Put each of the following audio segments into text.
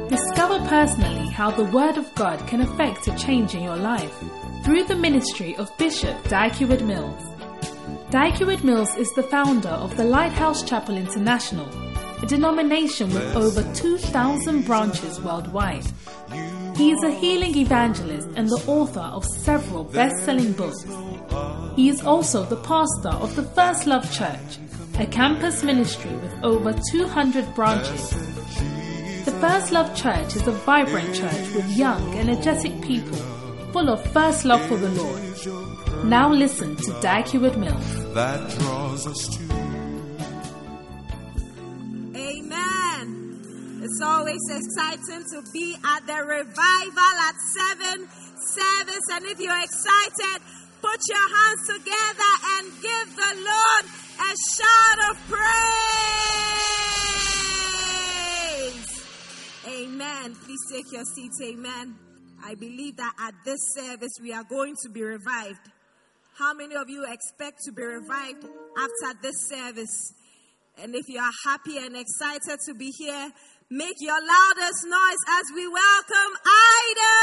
Discover personally how the Word of God can affect a change in your life through the ministry of Bishop Dag Heward-Mills. Dag Heward-Mills is the founder of the Lighthouse Chapel International, a denomination with over 2,000 branches worldwide. He is a healing evangelist and the author of several best-selling books. He is also the pastor of the First Love Church, a campus ministry with over 200 branches. The First Love Church is a vibrant church with young, energetic people, full of first love for the Lord. Now listen to Dag Heward-Mills. That draws us to. Amen. It's always exciting to be at the revival at 7 service. And if you're excited, put your hands together and give the Lord a shout of praise. Amen. Please take your seats. Amen. I believe that at this service we are going to be revived. How many of you expect to be revived after this service? And if you are happy and excited to be here, make your loudest noise as we welcome Ida.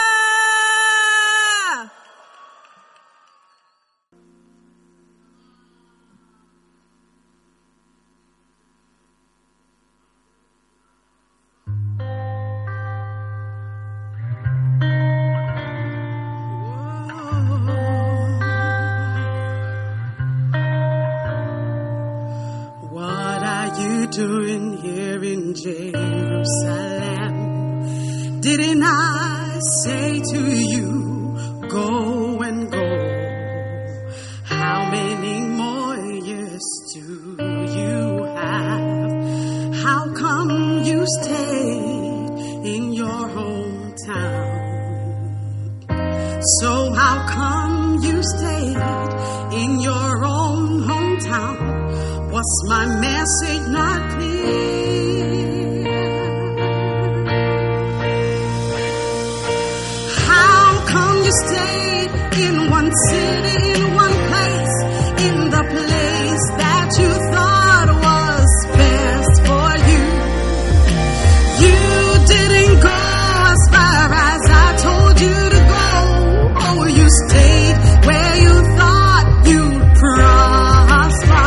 Doing here in Jerusalem? Didn't I say to you, go and go? How many more years do you have? How come you stayed in your hometown? So how come you stayed in your own hometown? Was my message not clear? How come you stayed in one city, in one place, in the place that you thought was best for you? You didn't go as far as I told you to go. Oh, you stayed where you thought you'd prosper.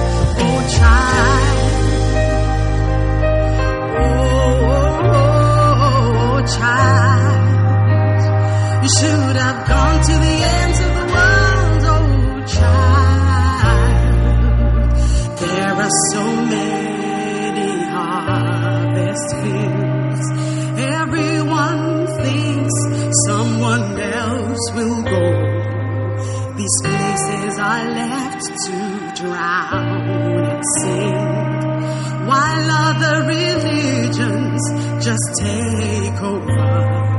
Child, you should have gone to the ends of the world, oh child. There are so many harvest fields. Everyone thinks someone else will go. These places are left to drown and sink, while other religions just take over.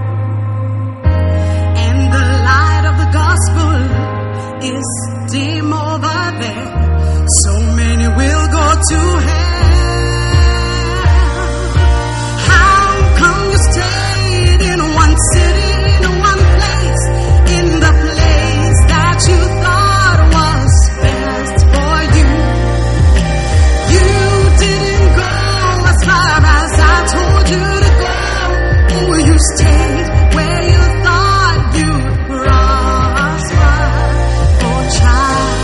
And the light of the gospel is dim over there. So many will go to hell. How come you stayed in one city, in one place, in the place that you thought was best for you? You didn't go as far as I told you to go. Oh, you stayed where you thought you'd prosper. Oh, child.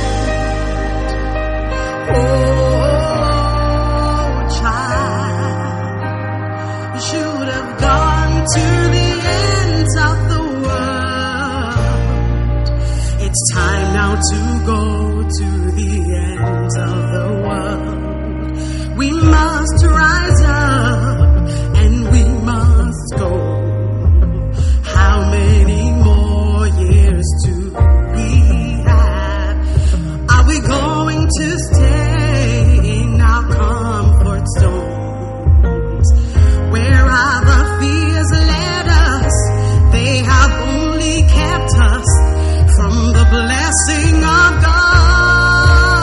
Oh, child. You should have gone to the ends of the world. It's time now to go to the ends of the world. We must rise up and we must go. How many more years do we have? Are we going to stay in our comfort zones? Where other fears led us, they have only kept us from the blessing of God.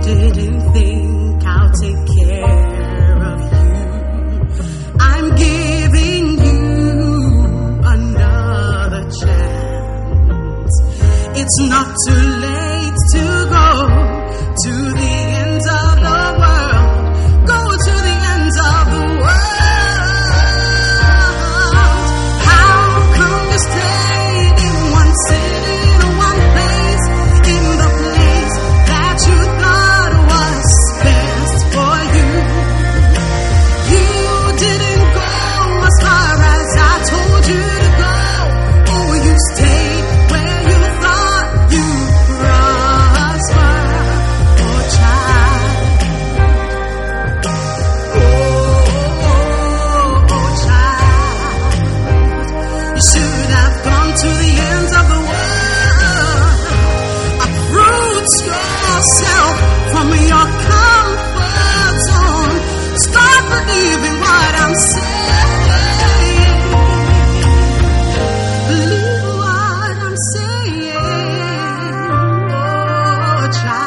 didn't think I'll take care of you. I'm giving you another chance. It's not too late to go to the ends of the world. Go to the ends of the world. How come you stayed in one city, in one place, in the place that you thought was best for you? You didn't go as far as I told you to go. Oh, you stayed where you thought you'd prosper. Oh, child. Oh, child. You should have gone to the ends of the world. Uproot yourself from your comfort zone. Start believing what I'm saying. Believe what I'm saying. Oh,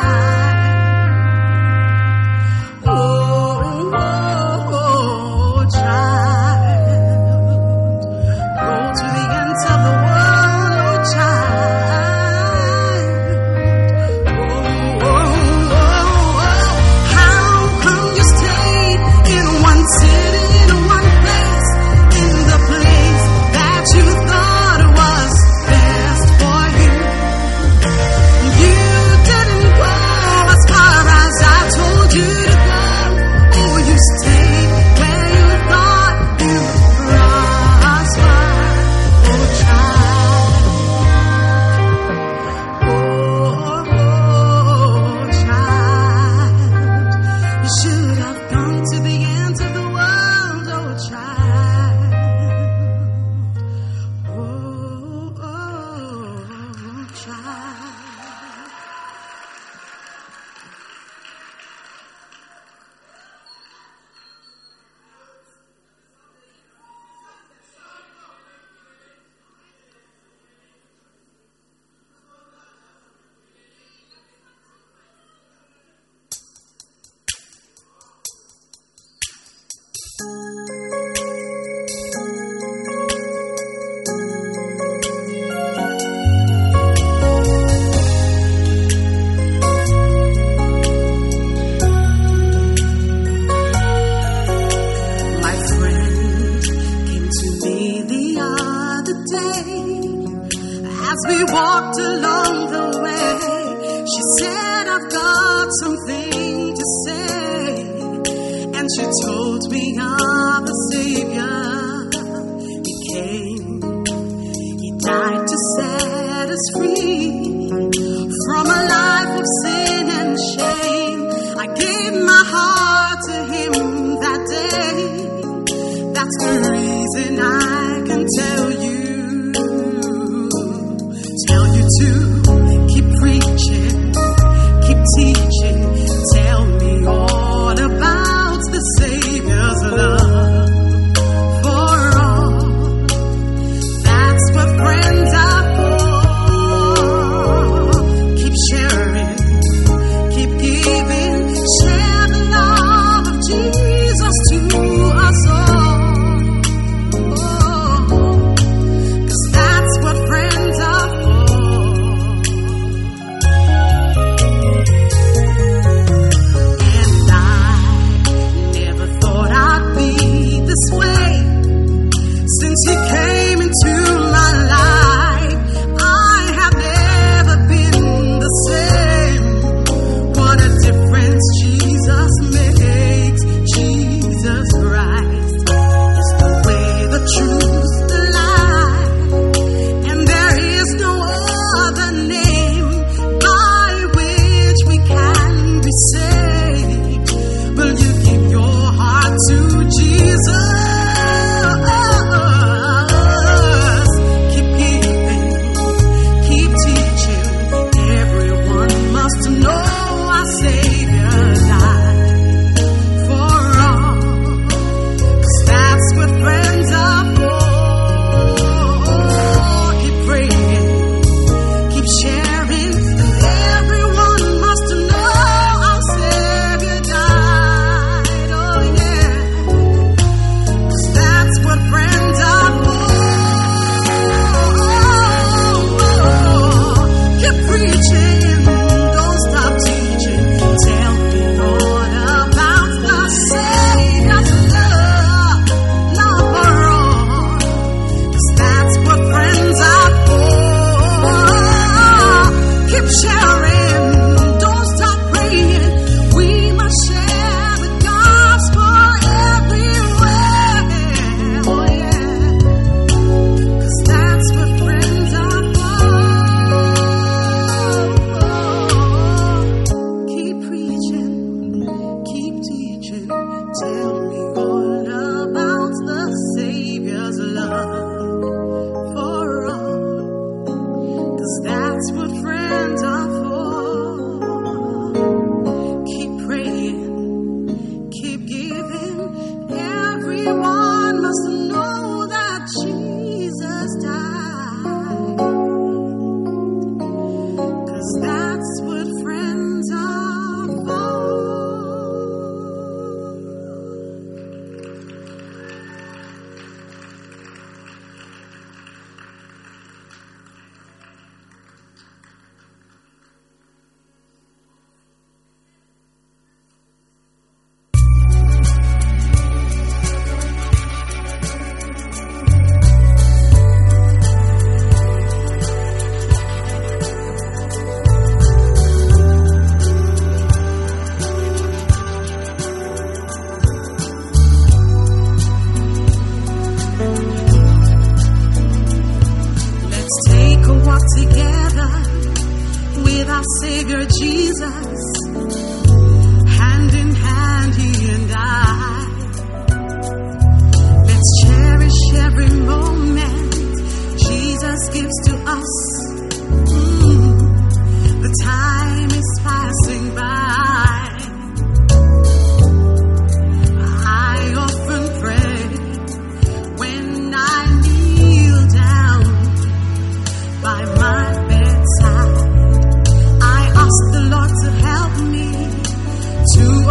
child. Oh, child. Go to the ends of the world, oh, child. How come you stayed in one city, in one place, in the place that you thought was best for you? You didn't go as far as I told you to go. Oh, you stayed where you thought you'd prosper. Oh, child. Oh, child. You should have gone to the ends of the world, oh, child. Oh, child. My friend came to me the other day. As we walked along the way, she said, I've got something to say. And she told me of the Savior. He came, He died to set us free from a life of sin and shame. I gave my heart to Him that day. That's the reason I can tell you to keep preaching, keep teaching. Tell me all about the Savior's love.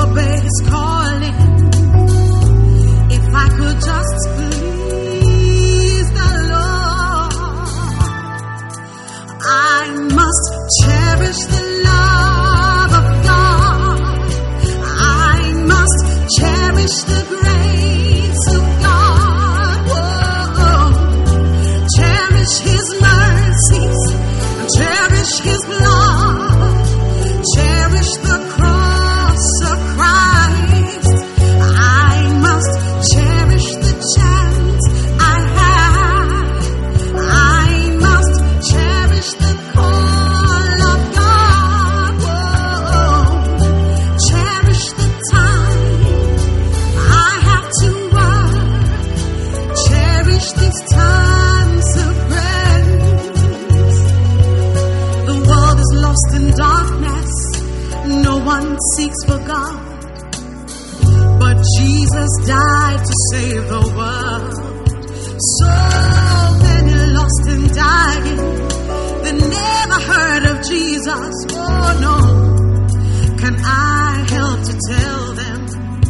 obey His calling. If I could just please the Lord, I must cherish the love of God. I must cherish the grace of God. Whoa. Cherish His mercies, cherish His blood, cherish the cross of Christ. I must cherish the chance I have. I must cherish the call of God. Whoa. Cherish the time I have to work. Cherish these times of grace. The world is lost in darkness. No one seeks for God. But Jesus died to save the world. So many lost and dying. They never heard of Jesus. Oh no. Can I help to tell them?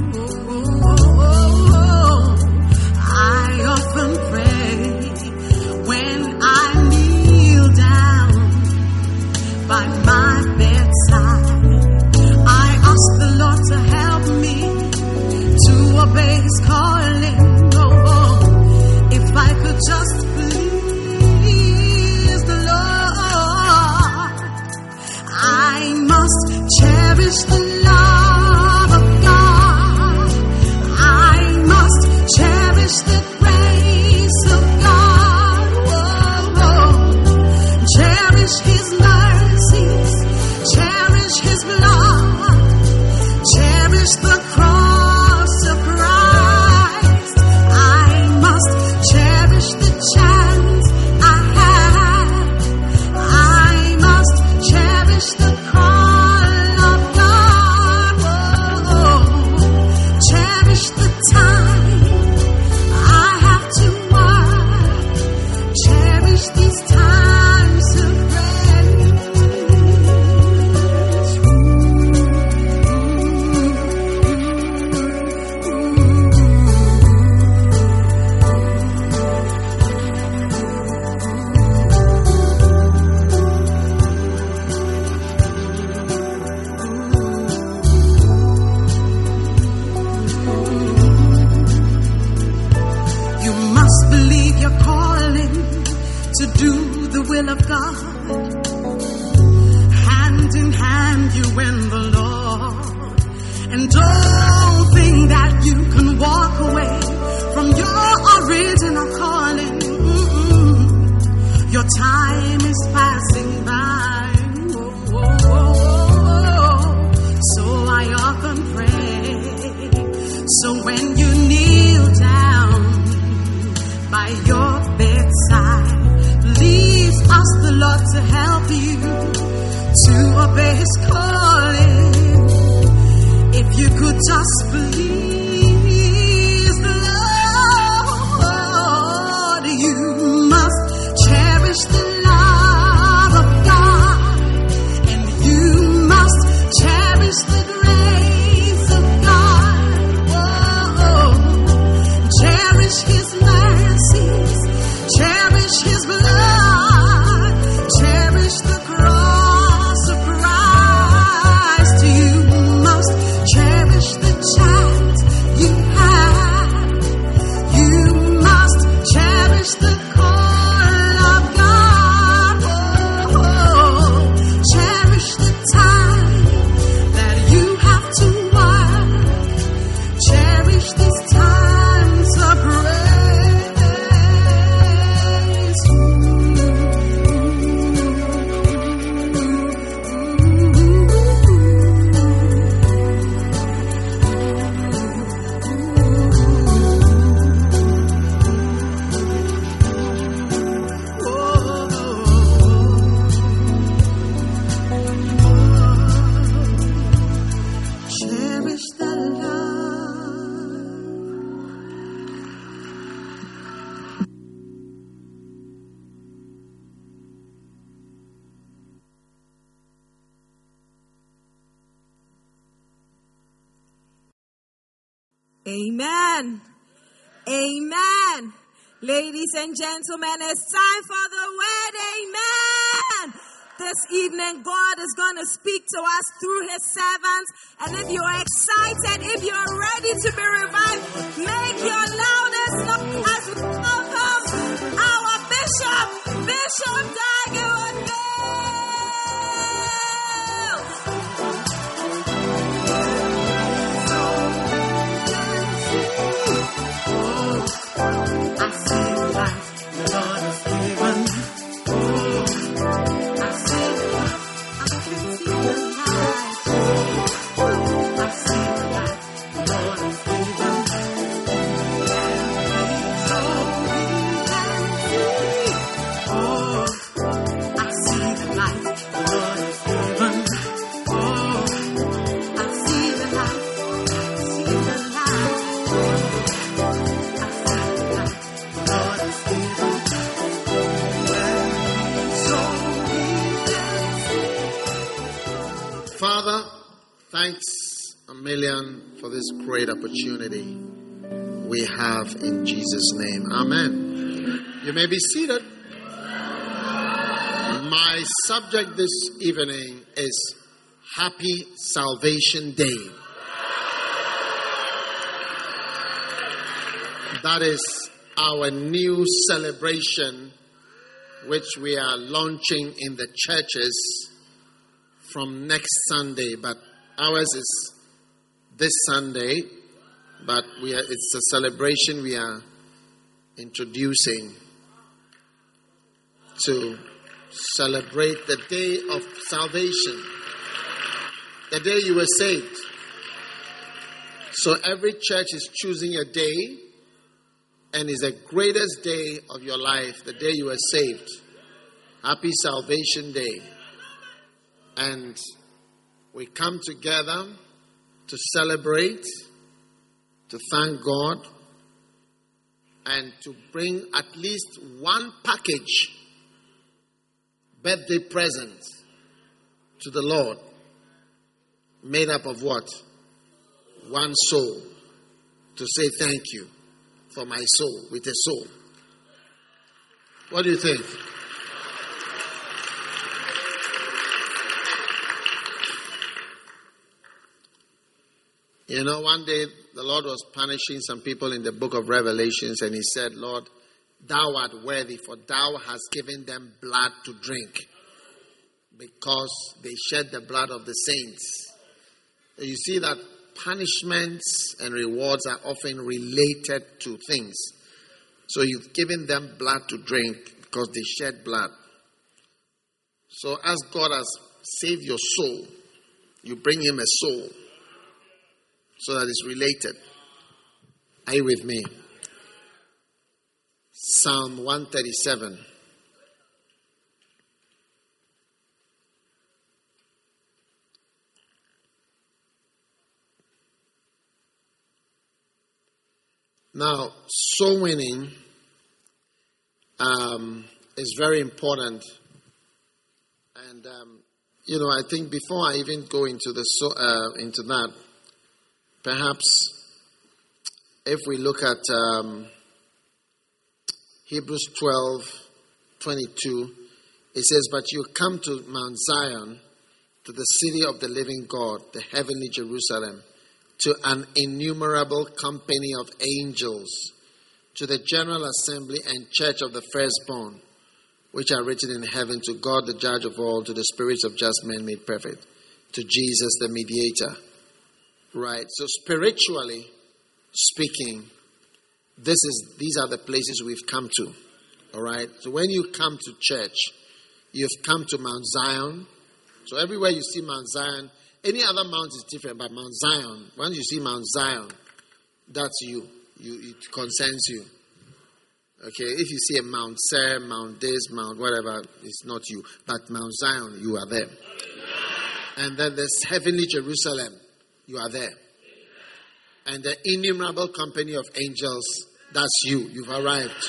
Oh. I often pray when I kneel down by my bedside. I ask the Lord to help me to obey His calling. Oh, if I could just please the Lord, I must cherish the love of God. I must cherish the grace of God. Whoa. Cherish His mercies, cherish His blood, cherish the cross of Christ. I must cherish the chance I have. I must cherish the call of God. Whoa. Cherish the time I have to work. Cherish these times of You must believe your calling to do the will of God. Hand in hand you and the Lord. And don't think that you can walk away from your original calling. Your time is passing by. So I often pray. So when you kneel down by your bedside, please ask the Lord to help you to obey His calling. If you could just please the Lord, you must cherish the love of God, and you must cherish the grace of God. Whoa. Cherish His mercies, cherish His blood, cherish the cross of Christ. You must cherish the chance you have. You must cherish the call of God. Whoa. Cherish the time that you have to work. Cherish these times of grace. Cherish the love. Amen. Amen. Ladies and gentlemen, it's time for the word. Amen. This evening, God is going to speak to us through his servants. And if you're excited, if you're ready to be revived, make your loudest noise as we welcome our Bishop Dag Heward-Mills. I see the light the Lord has given. I see the light. I can see the light. I see the light the Lord has given. So we can see. I see the light the Lord has given. I see the light. I see the light. Father, thanks a million for this great opportunity we have in Jesus' name. Amen. You may be seated. My subject this evening is Happy Salvation Day. That is our new celebration which we are launching in the churches from next Sunday, but ours is this Sunday, but it's a celebration we are introducing to celebrate the day of salvation, the day you were saved. So every church is choosing a day, and it's the greatest day of your life, the day you were saved. Happy Salvation Day. And we come together to celebrate, to thank God, and to bring at least one package, birthday present to the Lord, made up of what? One soul, to say thank you for my soul, with a soul. What do you think? You know, one day the Lord was punishing some people in the book of Revelations, and he said, Lord, thou art worthy, for thou hast given them blood to drink, because they shed the blood of the saints. You see that punishments and rewards are often related to things. So you've given them blood to drink because they shed blood. So as God has saved your soul, you bring him a soul so that it's related. Are you with me? Psalm 137. Now, soul winning is very important. And, I think before I even go into into that, perhaps if we look at Hebrews 12:22, it says, but you come to Mount Zion, to the city of the living God, the heavenly Jerusalem, to an innumerable company of angels, to the general assembly and church of the firstborn, which are written in heaven, to God the judge of all, to the spirits of just men made perfect, to Jesus the mediator. Right, so spiritually speaking, these are the places we've come to. All right, so when you come to church, you've come to Mount Zion. So everywhere you see Mount Zion, any other mount is different, but Mount Zion, once you see Mount Zion, that's you. It concerns you. Okay, if you see a Mount Ser, Mount this, Mount whatever, it's not you. But Mount Zion, you are there. And then there's heavenly Jerusalem, you are there. And the innumerable company of angels, that's you. You've arrived.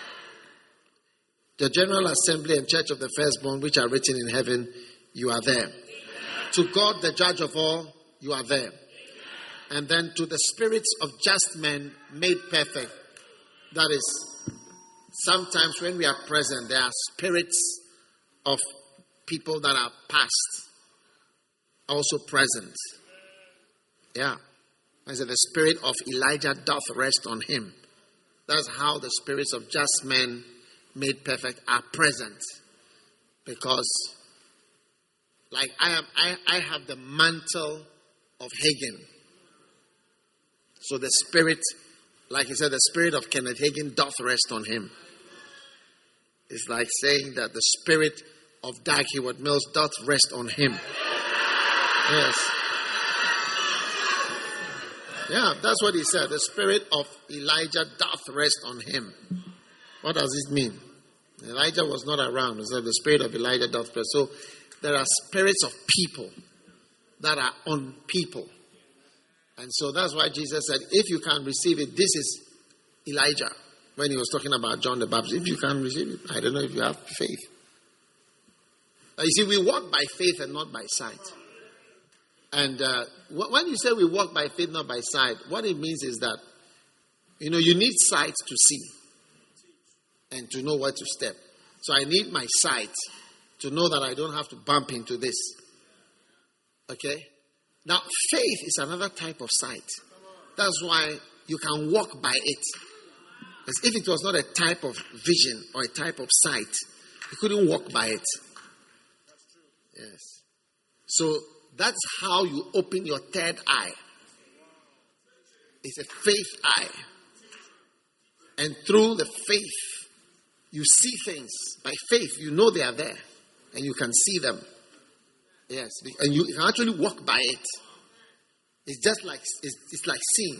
The general assembly and church of the firstborn, which are written in heaven, you are there. To God, the judge of all, you are there. And then to the spirits of just men made perfect. That is, sometimes when we are present, there are spirits of people that are past also present. Yeah. I said the spirit of Elijah doth rest on him. That's how the spirits of just men made perfect are present. Because like I have the mantle of Hagin. So the spirit, like he said, the spirit of Kenneth Hagin doth rest on him. It's like saying that the spirit of Dag Heward-Mills doth rest on him. Yes. Yeah, that's what he said. The spirit of Elijah doth rest on him. What does it mean? Elijah was not around. He said the spirit of Elijah doth rest. So there are spirits of people that are on people. And so that's why Jesus said, if you can receive it, this is Elijah. When he was talking about John the Baptist, if you can receive it, I don't know if you have faith. You see, we walk by faith and not by sight. And when you say we walk by faith, not by sight, what it means is that, you need sight to see and to know where to step. So I need my sight to know that I don't have to bump into this. Okay? Now, faith is another type of sight. That's why you can walk by it. As if it was not a type of vision or a type of sight, you couldn't walk by it. Yes. So that's how you open your third eye. It's a faith eye. And through the faith, you see things. By faith, you know they are there. And you can see them. Yes. And you can actually walk by it. It's just like, it's like seeing.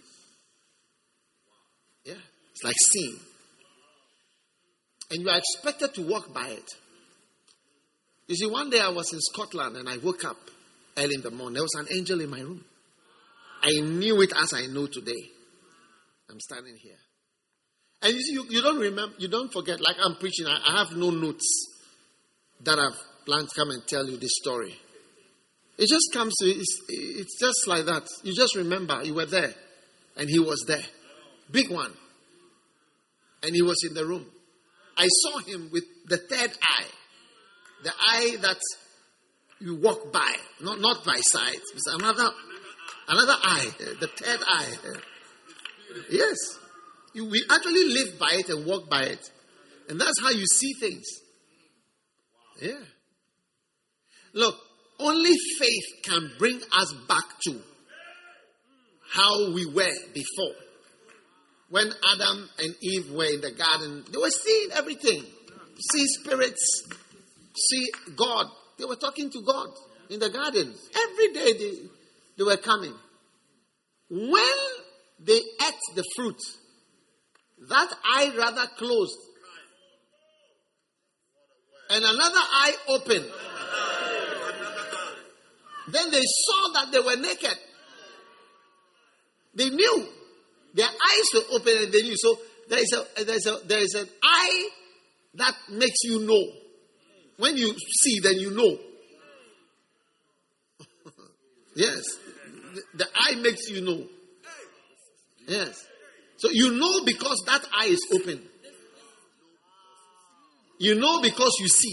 Yeah. It's like seeing. And you are expected to walk by it. You see, one day I was in Scotland and I woke up early in the morning. There was an angel in my room. I knew it as I know today. I'm standing here. And you see, you don't remember, you don't forget, like I'm preaching, I have no notes that I've planned to come and tell you this story. It just comes to, it's just like that. You just remember you were there and he was there. Big one. And he was in the room. I saw him with the third eye. The eye that you walk by, not by sight. It's another eye, the third eye. Yes. We actually live by it and walk by it. And that's how you see things. Yeah. Look, only faith can bring us back to how we were before. When Adam and Eve were in the garden, they were seeing everything. See spirits, see God. They were talking to God in the garden. Every day they were coming. When they ate the fruit, that eye rather closed. And another eye opened. Then they saw that they were naked. They knew. Their eyes were open and they knew. So there is an eye that makes you know. When you see, then you know. Yes. The eye makes you know. Yes. So you know because that eye is open. You know because you see.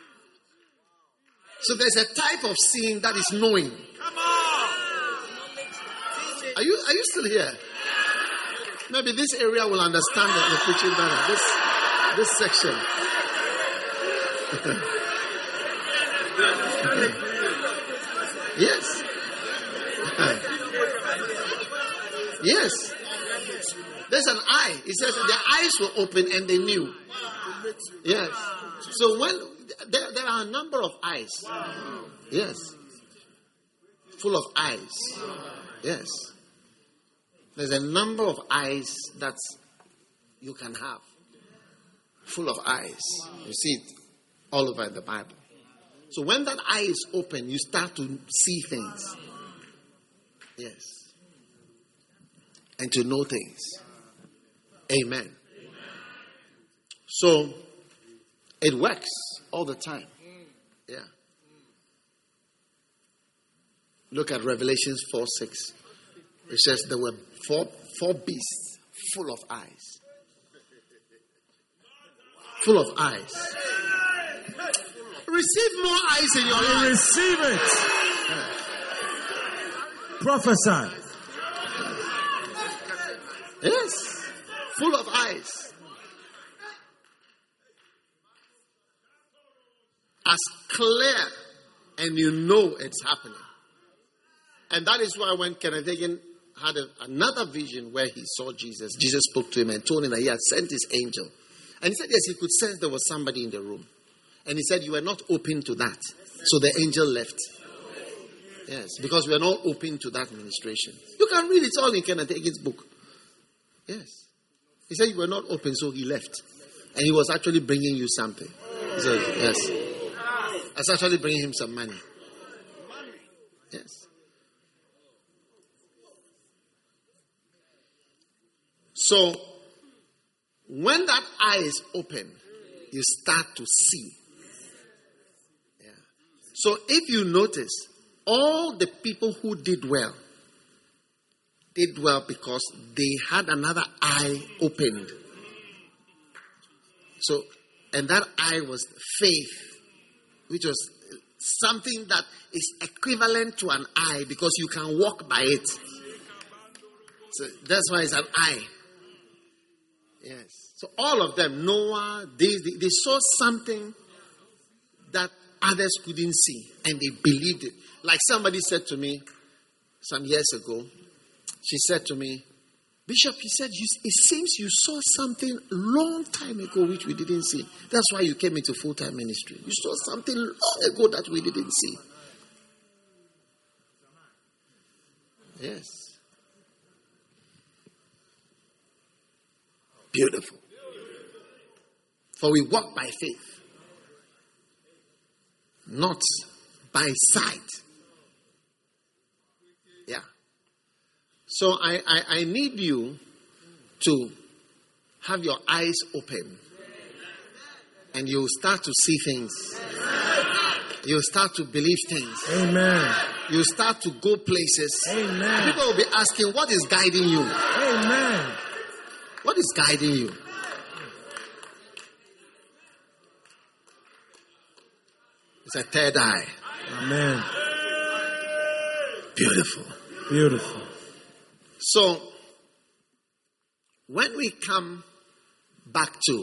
So there's a type of seeing that is knowing. Come on. Are you still here? Maybe this area will understand the preaching better. This section. Yes. Yes. There's an eye. It says their eyes were open and they knew. Yes. So when there are a number of eyes. Yes. Full of eyes. Yes. There's a number of eyes that you can have. Full of eyes. You see it all over the Bible. So when that eye is open, you start to see things. Yes. And to know things. Amen. So it works all the time. Yeah. Look at Revelations 4:6. It says there were four beasts full of eyes. Full of eyes. Receive more eyes in your life. Receive it. Prophesy. Yes. Full of eyes. As clear, and you know it's happening. And that is why when Kenneth Hagin had another vision where he saw Jesus, Jesus spoke to him and told him that he had sent his angel. And he said, yes, he could sense there was somebody in the room. And he said, you were not open to that. So the angel left. Yes, because we are not open to that ministration. You can read it. It's all in Kenneth Hagin's book. Yes. He said you were not open, so he left. And he was actually bringing you something. He said, yes. I was actually bringing him some money. Yes. So, when that eye is open, you start to see. Yeah. So, if you notice, all the people who did well because they had another eye opened. So, and that eye was faith, which was something that is equivalent to an eye because you can walk by it. So that's why it's an eye. Yes. So all of them, Noah, they saw something that others couldn't see, and they believed it. Like somebody said to me some years ago, she said to me, Bishop, he said, it seems you saw something long time ago which we didn't see. That's why you came into full-time ministry. You saw something long ago that we didn't see. Yes. Beautiful. For we walk by faith, not by sight. Yeah. So I need you to have your eyes open, and you'll start to see things. You'll start to believe things. Amen. You'll start to go places. Amen. People will be asking, what is guiding you? Amen. What is guiding you? It's a third eye. Amen. Beautiful. Beautiful. So, when we come back to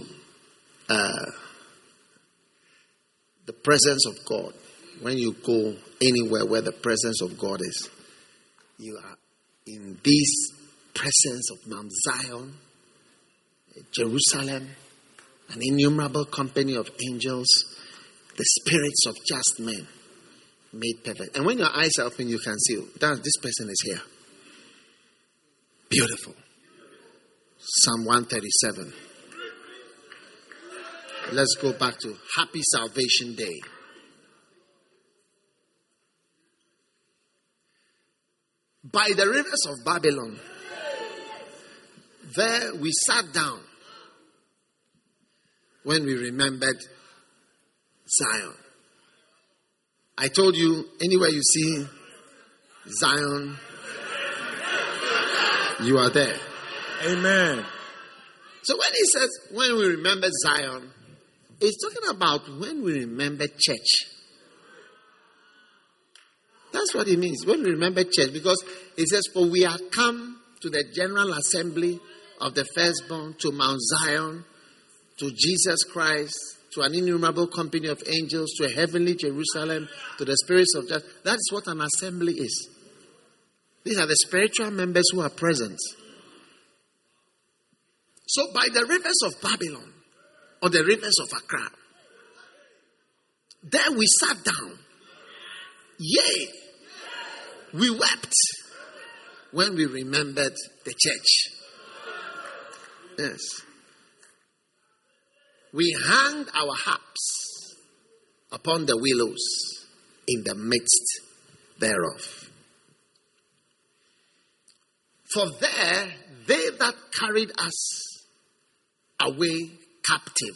the presence of God, when you go anywhere where the presence of God is, you are in this presence of Mount Zion, Jerusalem, an innumerable company of angels, the spirits of just men made perfect. And when your eyes are open, you can see that this person is here. Beautiful. Psalm 137. Let's go back to Happy Salvation Day. By the rivers of Babylon, there we sat down when we remembered Zion. I told you, anywhere you see Zion, you are there. Amen. So when he says, when we remember Zion, it's talking about when we remember church. That's what it means, when we remember church. Because it says, for we are come to the general assembly of the firstborn, to Mount Zion, to Jesus Christ, to an innumerable company of angels, to a heavenly Jerusalem, to the spirits of just. That is what an assembly is. These are the spiritual members who are present. So by the rivers of Babylon, or the rivers of Accra, there we sat down. Yea, we wept when we remembered the church. Yes. We hanged our harps upon the willows in the midst thereof. For there they that carried us away captive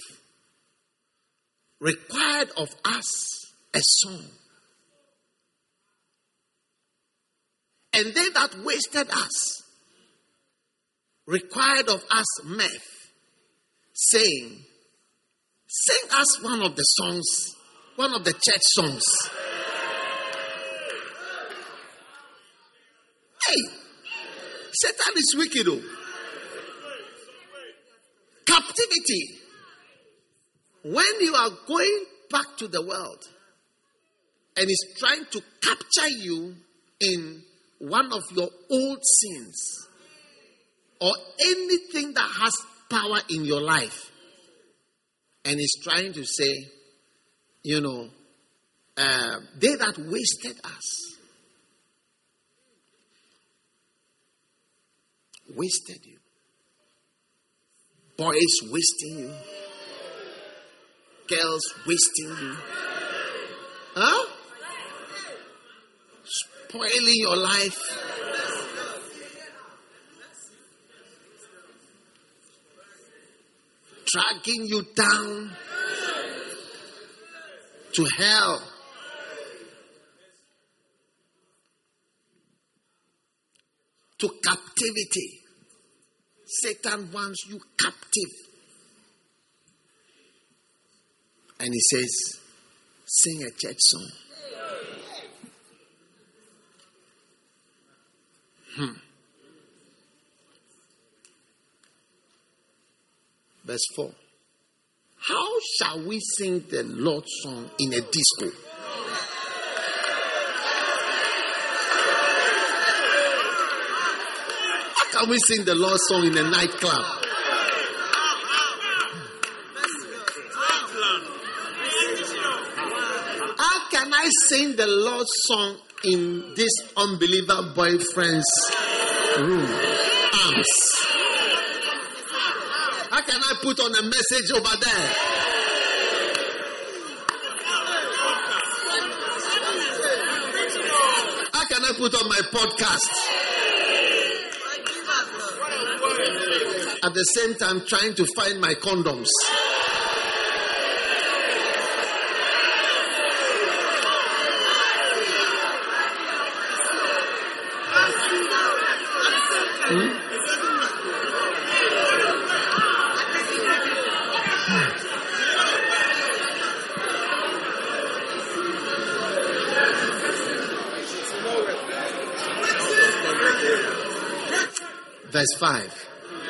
required of us a song, a And they that wasted us required of us mirth, saying, sing us one of the songs, one of the church songs. Hey, Satan is wicked. Oh. Captivity. When you are going back to the world and is trying to capture you in one of your old sins or anything that has power in your life, and is trying to say, they that wasted us, wasted you. Boys wasting you. Girls wasting you. Huh? Spoiling your life. Dragging you down to hell. To captivity. Satan wants you captive. And he says, sing a church song. Verse 4. How shall we sing the Lord's song in a disco? How can we sing the Lord's song in a nightclub? How can I sing the Lord's song in this unbeliever boyfriend's room? Arms. How can I put on a message over there? How can I put on my podcast? At the same time, trying to find my condoms. Verse 5.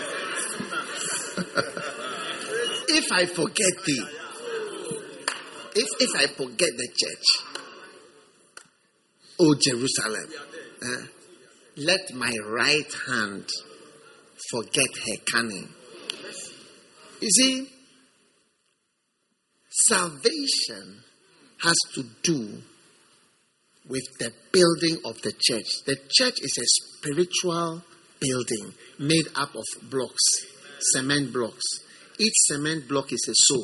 If I forget thee, if I forget the church, O Jerusalem, let my right hand forget her cunning. You see, salvation has to do with the building of the church. The church is a spiritual building made up of blocks, cement blocks. Each cement block is a soul.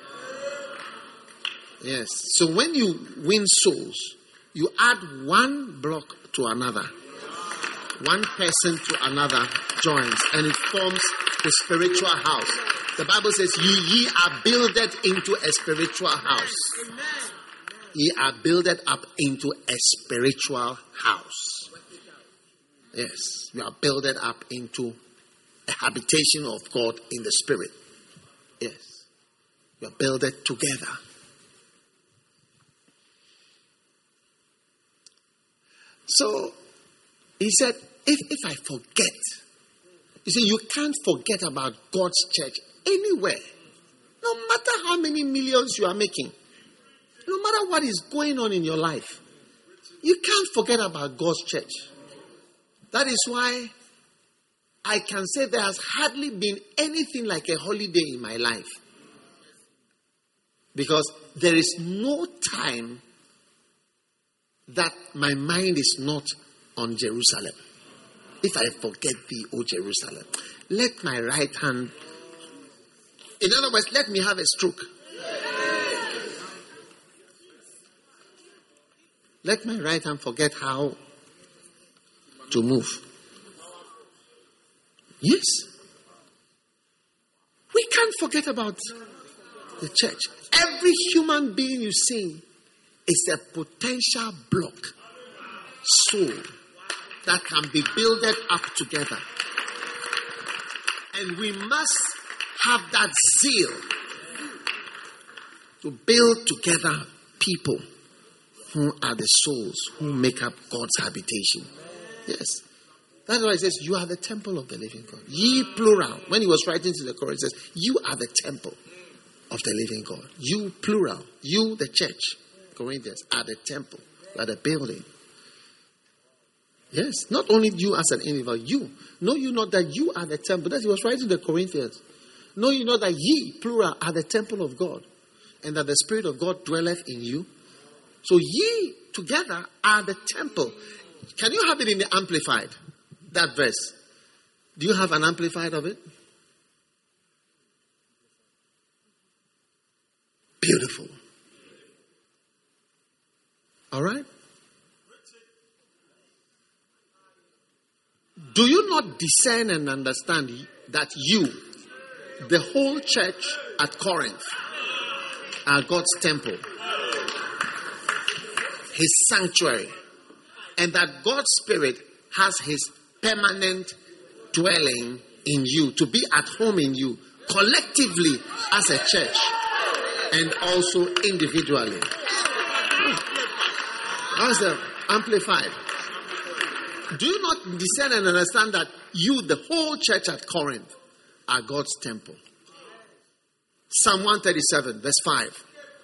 Yes. So when you win souls, you add one block to another. One person to another joins, and it forms the spiritual house. The Bible says, ye are builded into a spiritual house. Ye are builded up into a spiritual house. Yes, we are builded up into a habitation of God in the spirit. Yes, we are builded together. So, he said, if I forget, you see, you can't forget about God's church anywhere. No matter how many millions you are making, no matter what is going on in your life, you can't forget about God's church. That is why I can say there has hardly been anything like a holiday in my life. Because there is no time that my mind is not on Jerusalem. If I forget thee, O Jerusalem, let my right hand, in other words, let me have a stroke. Let my right hand forget how to move. Yes. We can't forget about the church. Every human being you see is a potential block, soul, that can be builded up together. And we must have that zeal to build together people who are the souls who make up God's habitation. Yes. That's why it says, you are the temple of the living God. Ye plural. When he was writing to the Corinthians, it says, you are the temple of the living God. You plural. You, the church, Corinthians, are the temple. You are the building. Yes. Not only you as an individual, you. Know you not that you are the temple. That he was writing to the Corinthians. Know you not that ye, plural, are the temple of God. And that the Spirit of God dwelleth in you. So ye together are the temple. Can you have it in the Amplified? That verse. Do you have an Amplified of it? Beautiful. All right? Do you not discern and understand that you, the whole church at Corinth, are God's temple, his sanctuary, and that God's Spirit has his permanent dwelling in you, to be at home in you, collectively as a church and also individually? How's the Amplified? Do you not discern and understand that you, the whole church at Corinth, are God's temple? Psalm 137, verse 5.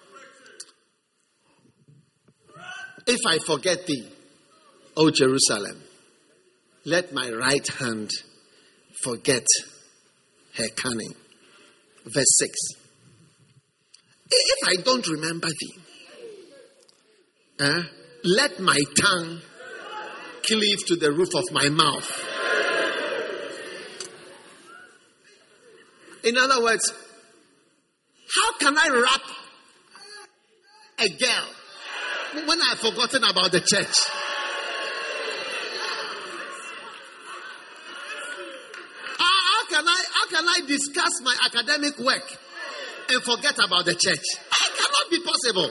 If I forget thee, O Jerusalem, let my right hand forget her cunning. Verse 6. If I don't remember thee, let my tongue cleave to the roof of my mouth. In other words, how can I rap a girl when I've forgotten about the church? How can I discuss my academic work and forget about the church? It cannot be possible.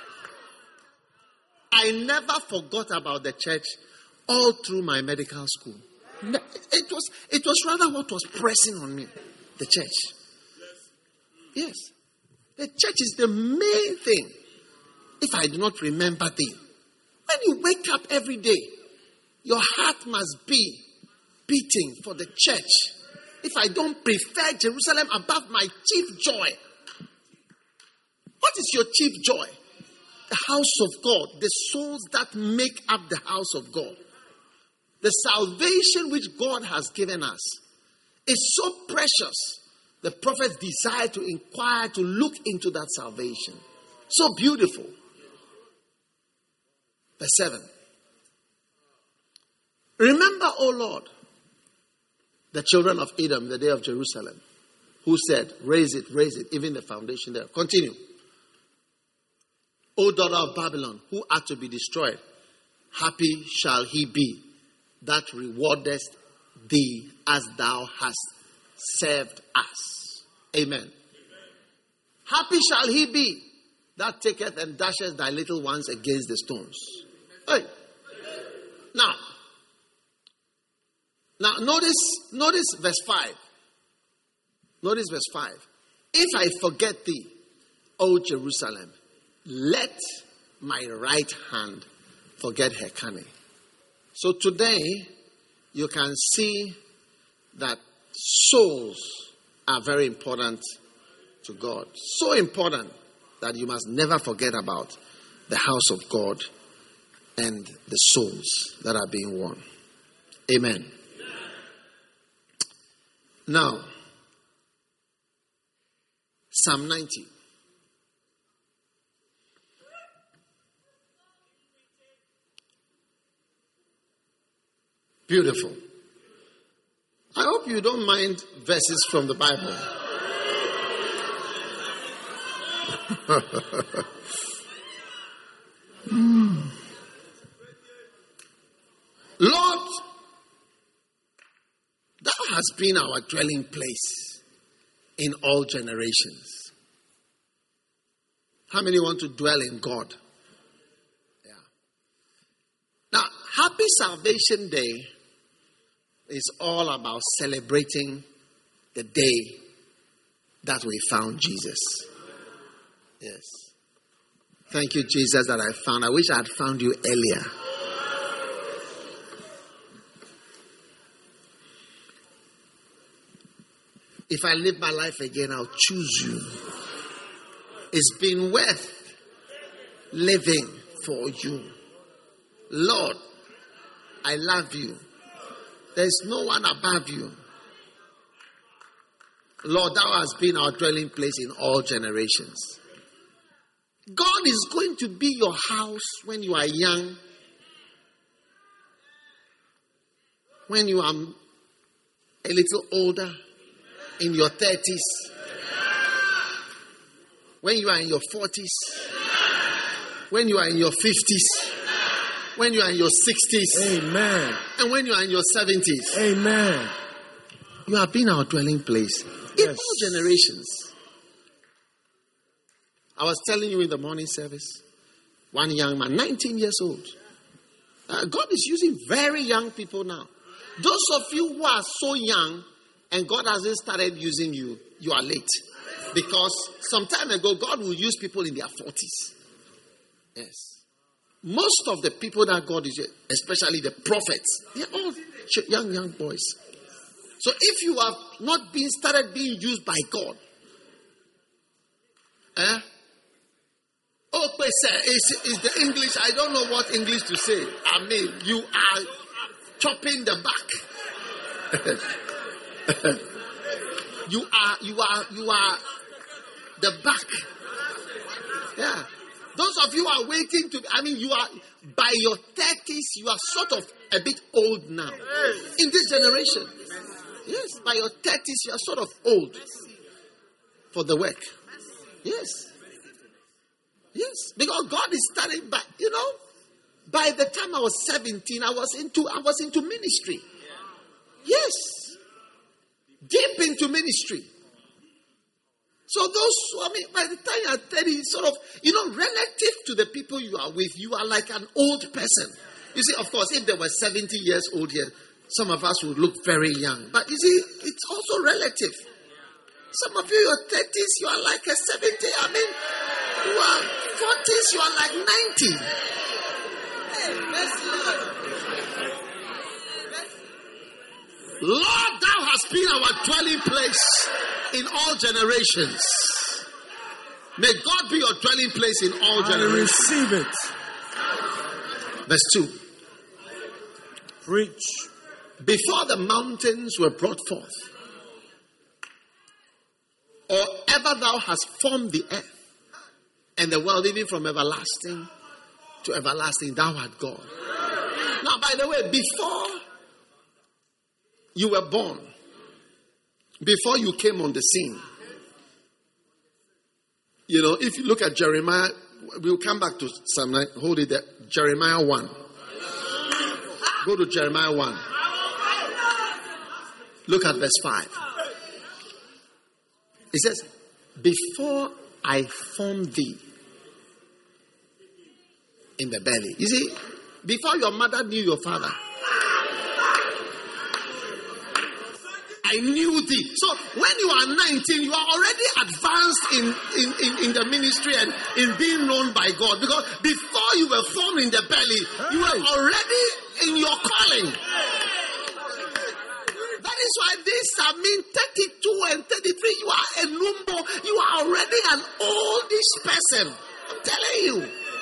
I never forgot about the church all through my medical school. It was rather what was pressing on me. The church. Yes. The church is the main thing. If I do not remember thee. When you wake up every day, your heart must be beating for the church. If I don't prefer Jerusalem above my chief joy. What is your chief joy? The house of God. The souls that make up the house of God. The salvation which God has given us is so precious. The prophet desired to inquire, to look into that salvation. So beautiful. Verse 7. Remember, O Lord, the children of Edom, the day of Jerusalem, who said, raise it, even the foundation there. Continue. O daughter of Babylon, who are to be destroyed, happy shall he be that rewardest thee as thou hast served us. Amen. Happy shall he be that taketh and dasheth thy little ones against the stones. Hey. Now notice verse 5. Notice verse 5. If I forget thee, O Jerusalem, let my right hand forget her cunning. So today, you can see that souls are very important to God. So important that you must never forget about the house of God and the souls that are being won. Amen. Now, Psalm 90. Beautiful. I hope you don't mind verses from the Bible. Lord, thou hast been our dwelling place in all generations. How many want to dwell in God? Yeah. Now, Happy Salvation Day is all about celebrating the day that we found Jesus. Yes. Thank you, Jesus, that I found. I wish I had found you earlier. If I live my life again, I'll choose you. It's been worth living for you. Lord, I love you. There's no one above you. Lord, thou hast been our dwelling place in all generations. God is going to be your house when you are young, when you are a little older, in your 30s, when you are in your 40s, when you are in your 50s, when you are in your 60s, Amen. And when you are in your 70s. Amen. You have been our dwelling place in all generations. I was telling you in the morning service, one young man, 19 years old. God is using very young people now. Those of you who are so young and God hasn't started using you, you are late. Because some time ago, God will use people in their 40s. Yes. Most of the people that God is, especially the prophets, they're all young boys. So if you have not started being used by God, oh, please, sir, is the English, I don't know what English to say. I mean, you are chopping the back. you are the back. Yeah. Those of you who are waiting to, you are, by your 30s, you are sort of a bit old now. In this generation. Yes, by your 30s, you are sort of old for the work. Yes. Yes, because God is starting back. By the time I was 17, I was into ministry. Yes. Deep into ministry. So by the time you are 30, sort of, relative to the people you are with, you are like an old person. You see, of course, if there were 70 years old here, some of us would look very young. But you see, it's also relative. Some of you, your 30s, you are like a 70. You are 40s, you are like 90. Lord, thou hast been our dwelling place in all generations. May God be your dwelling place in all generations. Receive it. Verse 2. Preach. Before the mountains were brought forth, or ever thou hast formed the earth and the world, even from everlasting to everlasting, thou art God. Now, by the way, before you were born, before you came on the scene, if you look at Jeremiah, we'll come back to Psalm 9, hold it there, Jeremiah 1. Go to Jeremiah 1. Look at verse 5. It says, before I formed thee in the belly. You see, before your mother knew your father, I knew thee. So when you are 19, you are already advanced in the ministry and in being known by God. Because before you were formed in the belly, you were already in your calling. That is why this, 32 and 33, you are a number. You are already an oldish person. I'm telling you.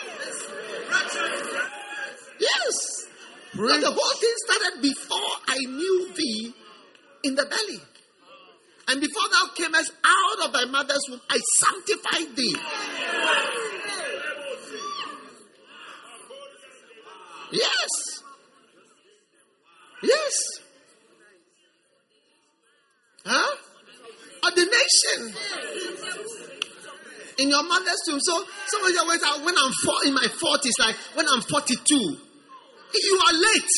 Yes. So the whole thing started before I knew thee in the belly. And before thou camest out of thy mother's womb, I sanctified thee. Yes. Yes. Huh? Ordination. In your mother's womb. So some of you always are, when I'm in my 40s, like when I'm 42, you are late.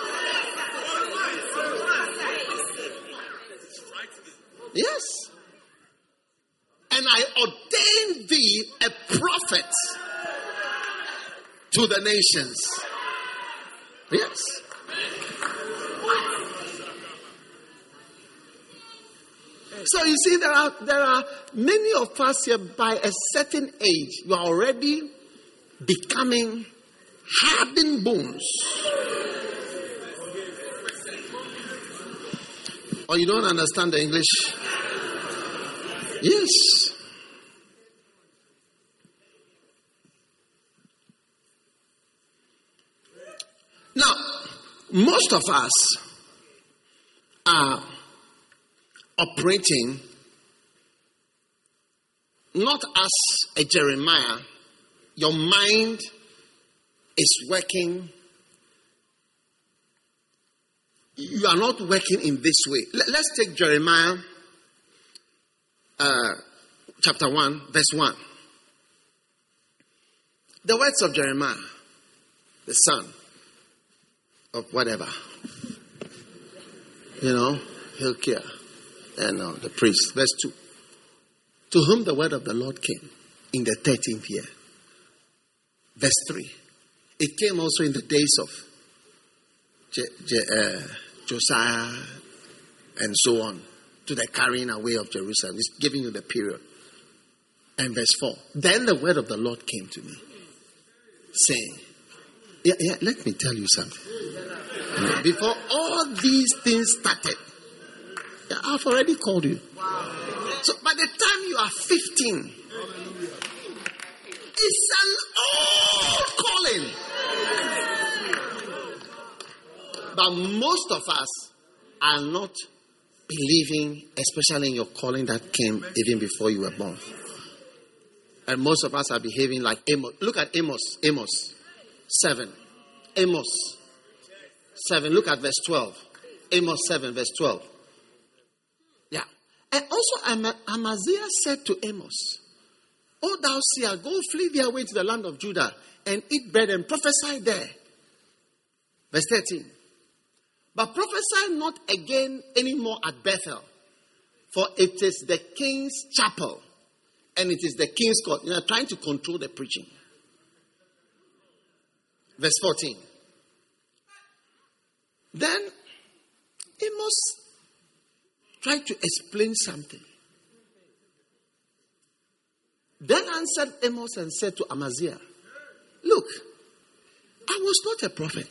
Yes. And I ordained thee a prophet to the nations. Yes. So you see, there are many of us here by a certain age, you are already becoming hardened bones. Or you don't understand the English? Yes. Now, most of us are operating not as a Jeremiah. Your mind is working. You are not working in this way. Let's take Jeremiah chapter 1, verse 1. The words of Jeremiah, the son of whatever. Hilkiah. And the priest. Verse 2. To whom the word of the Lord came in the 13th year. Verse 3. It came also in the days of Josiah and so on, to the carrying away of Jerusalem. It's giving you the period. And verse 4. Then the word of the Lord came to me, saying, let me tell you something. Before all these things started, I've already called you. So by the time you are 15, it's an old calling. But most of us are not believing, especially in your calling that came even before you were born. And most of us are behaving like Amos. Look at Amos 7. Amos 7. Look at verse 12. Amos 7, verse 12. Yeah. And also Amaziah said to Amos, O thou seer, go flee thee away to the land of Judah and eat bread and prophesy there. Verse 13. But prophesy not again anymore at Bethel, for it is the king's chapel and it is the king's court. You are trying to control the preaching. Verse 14. Then Amos tried to explain something. Then answered Amos and said to Amaziah, look, I was not a prophet.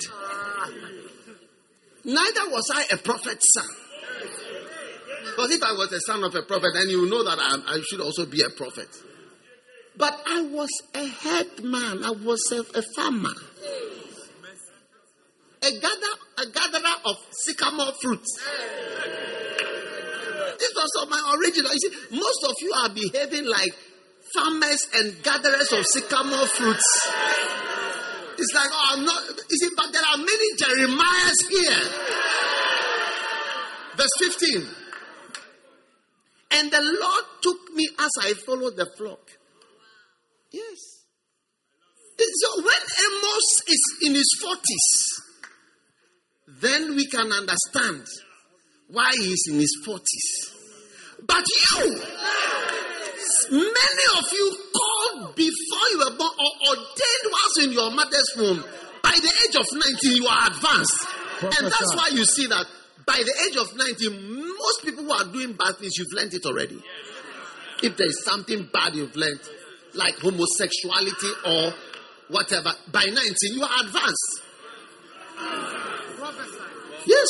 Neither was I a prophet's son. Because if I was the son of a prophet, then you know that I should also be a prophet. But I was a headman. I was a farmer. A gatherer of sycamore fruits. This was my original. You see, most of you are behaving like farmers and gatherers of sycamore fruits. It's like, I'm not. You see, but there are many Jeremiahs here. Verse 15. And the Lord took me as I followed the flock. Yes. So when Amos is in his 40s, then we can understand why he's in his 40s. But you, many of you called before you were born or ordained whilst in your mother's womb. By the age of 19, you are advanced. Professor. And that's why you see that by the age of 19, most people who are doing bad things, you've learned it already. If there is something bad you've learned, like homosexuality or whatever, by 19, you are advanced. Yes.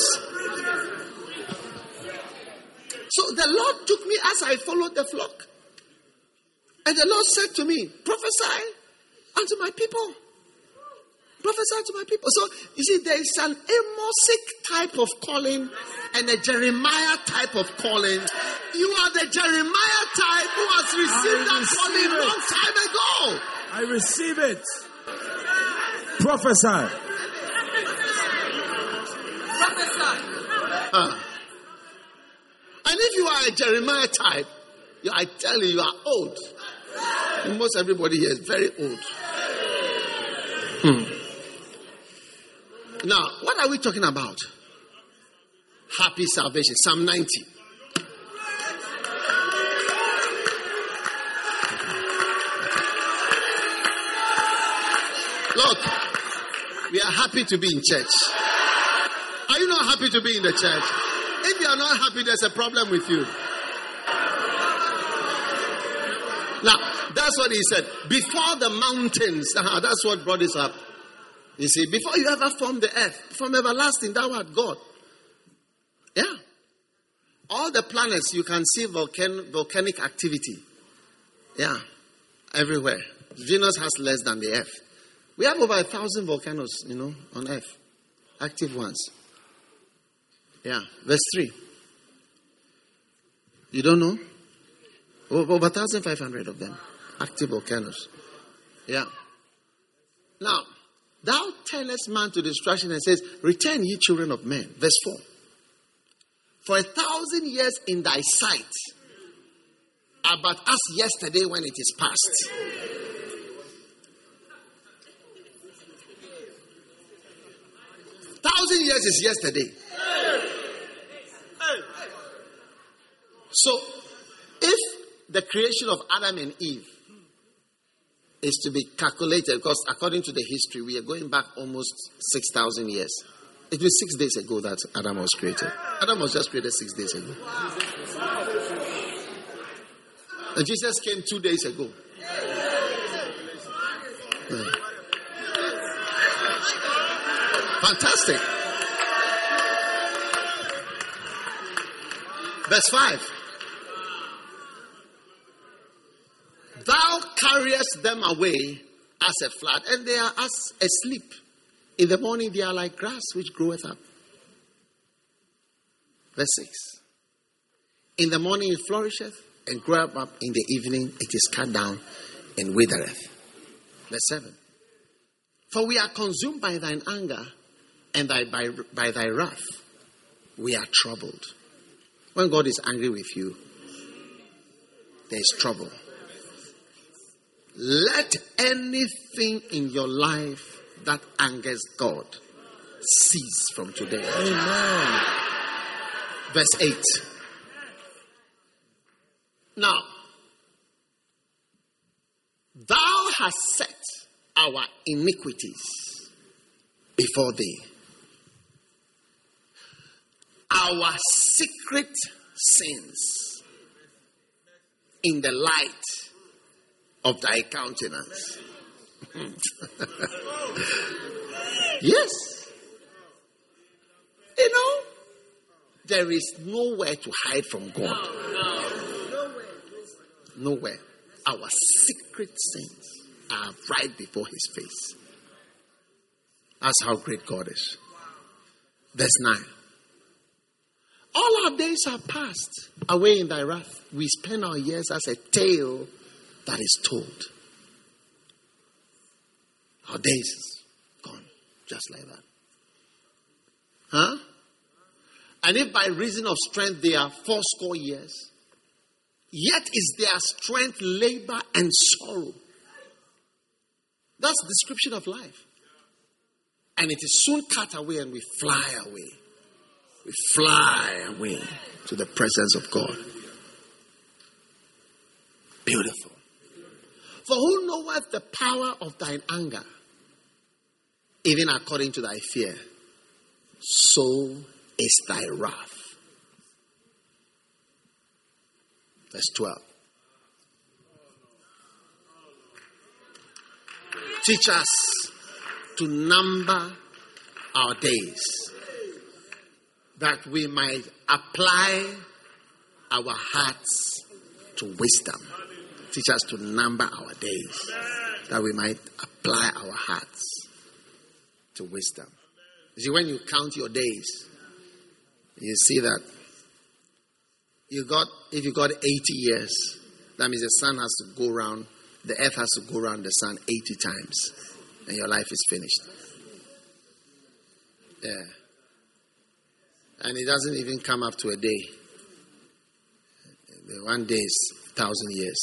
So the Lord took me as I followed the flock. And the Lord said to me, prophesy unto my people. Prophesy to my people. So, you see, there is an Amosic type of calling and a Jeremiah type of calling. You are the Jeremiah type who has received that calling a long time ago. I receive it. Prophesy. And if you are a Jeremiah type, I tell you, you are old. Almost everybody here is very old. Now, what are we talking about? Happy salvation. Psalm 90. Look, we are happy to be in church? Are you not happy to be in the church? If you are not happy, there's a problem with you. Now, that's what he said. Before the mountains, that's what brought this up. You see, before you ever formed the earth, from everlasting, thou art God. Yeah. All the planets, you can see volcanic activity. Yeah. Everywhere. Venus has less than the earth. We have over 1,000 volcanoes, on earth. Active ones. Yeah. Verse 3. You don't know? Over 1,500 of them. Active volcanoes. Yeah. Now, thou turnest man to destruction and says, return ye children of men. Verse 4. For 1,000 years in thy sight are but as yesterday when it is past. Thousand years is yesterday. So, if the creation of Adam and Eve is to be calculated, because according to the history, we are going back almost 6,000 years. It was 6 days ago that Adam was created. Adam was just created 6 days ago. And Jesus came 2 days ago. Yeah. Fantastic. Verse 5. Thou carriest them away as a flood, and they are as asleep. In the morning they are like grass which groweth up. Verse 6. In the morning it flourisheth, and groweth up. In the evening it is cut down and withereth. Verse 7. For we are consumed by thine anger, and by thy wrath we are troubled. When God is angry with you, there is trouble. Let anything in your life that angers God cease from today. Amen. Verse 8. Now, thou hast set our iniquities before thee, our secret sins in the light of thy countenance. Yes. There is nowhere to hide from God. Nowhere. Our secret sins are right before his face. That's how great God is. Verse 9. All our days are passed away in thy wrath. We spend our years as a tale that is told. Our days is gone, just like that. Huh? And if by reason of strength they are 80 years, yet is their strength labor and sorrow. That's the description of life. And it is soon cut away and we fly away. We fly away to the presence of God. Beautiful. For who knoweth the power of thine anger, even according to thy fear, so is thy wrath. Verse 12. Teach us to number our days, that we might apply our hearts to wisdom. Teach us to number our days, that we might apply our hearts to wisdom. You see, when you count your days, you see that if you got 80 years, that means the sun has to go around, the earth has to go around the sun 80 times, and your life is finished. Yeah. And it doesn't even come up to a day. The 1 day is 1,000 years.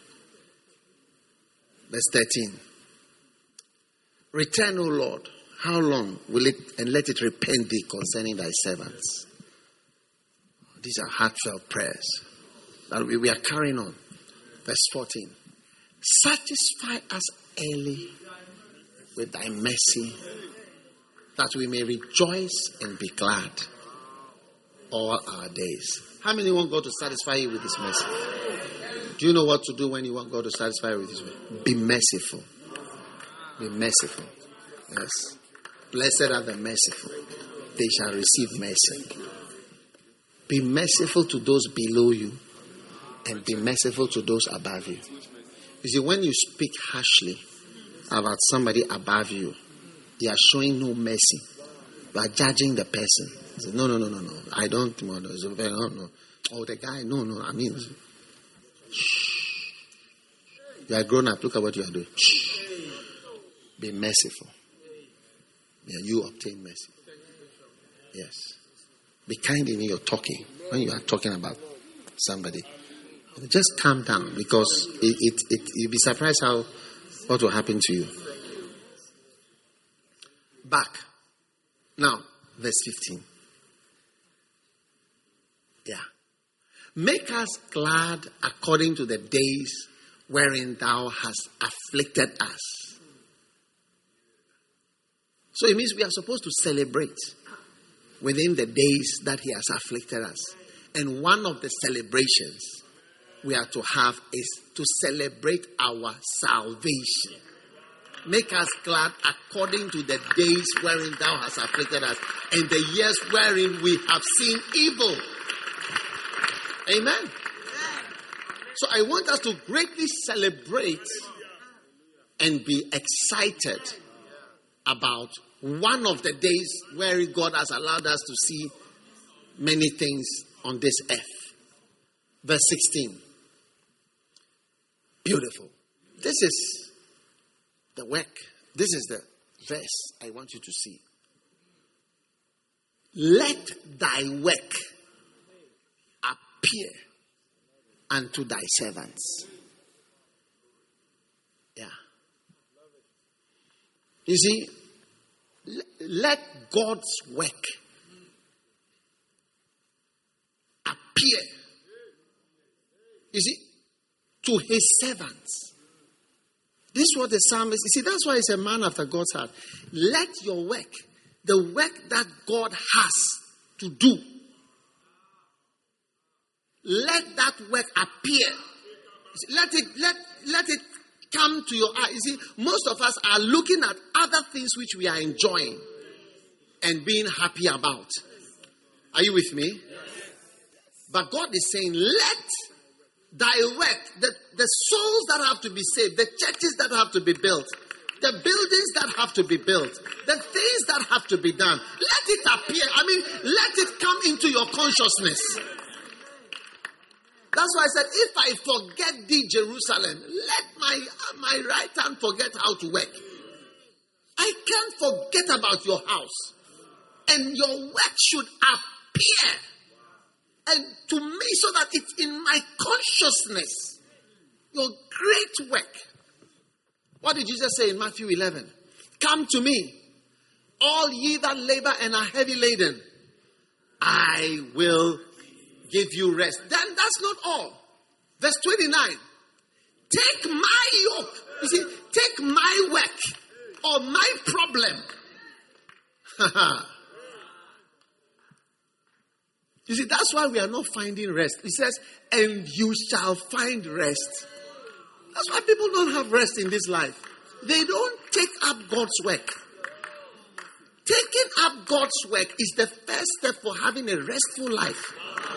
Verse 13. Return, O Lord, how long will it, and let it repent thee concerning thy servants. These are heartfelt prayers that we are carrying on. Verse 14. Satisfy us early with thy mercy that we may rejoice and be glad all our days. How many want God to satisfy you with His mercy? Do you know what to do when you want God to satisfy you with His mercy? Be merciful. Be merciful. Yes. Blessed are the merciful. They shall receive mercy. Be merciful to those below you and be merciful to those above you. You see, when you speak harshly about somebody above you, you are showing no mercy. You are judging the person. You say, no. I don't want to. No. Oh, the guy, no. I mean, shh. You are grown up. Look at what you are doing. Shh. Be merciful. Yeah, you obtain mercy. Yes. Be kind in your talking. When you are talking about somebody, just calm down, because you'll be surprised what will happen to you. Back. Now, verse 15. Yeah. Make us glad according to the days wherein thou hast afflicted us. So it means we are supposed to celebrate within the days that He has afflicted us. And one of the celebrations we are to have is to celebrate our salvation. Make us glad according to the days wherein thou hast afflicted us, and the years wherein we have seen evil. Amen. So I want us to greatly celebrate and be excited about one of the days where God has allowed us to see many things on this earth. Verse 16. Beautiful. This is the work. This is the verse I want you to see. Let thy work appear unto thy servants. Yeah. You see, let God's work appear. You see, to His servants. This is what the psalmist, you see, that's why he's a man after God's heart. Let your work, the work that God has to do, let that work appear. Let it come to your eye. You see, most of us are looking at other things which we are enjoying and being happy about. Are you with me? But God is saying, let thy work, the souls that have to be saved, the churches that have to be built, the buildings that have to be built, the things that have to be done, let it appear. I mean, let it come into your consciousness. That's why I said, if I forget thee, Jerusalem, let my right hand forget how to work. I can't forget about your house. And your work should appear. And to me, so that it's in my consciousness. Your great work. What did Jesus say in Matthew 11? Come to me, all ye that labor and are heavy laden. I will give you rest. Then that's not all. Verse 29. Take my yoke. You see, take my work or my problem. You see, that's why we are not finding rest. He says, and you shall find rest. That's why people don't have rest in this life. They don't take up God's work. Taking up God's work is the first step for having a restful life.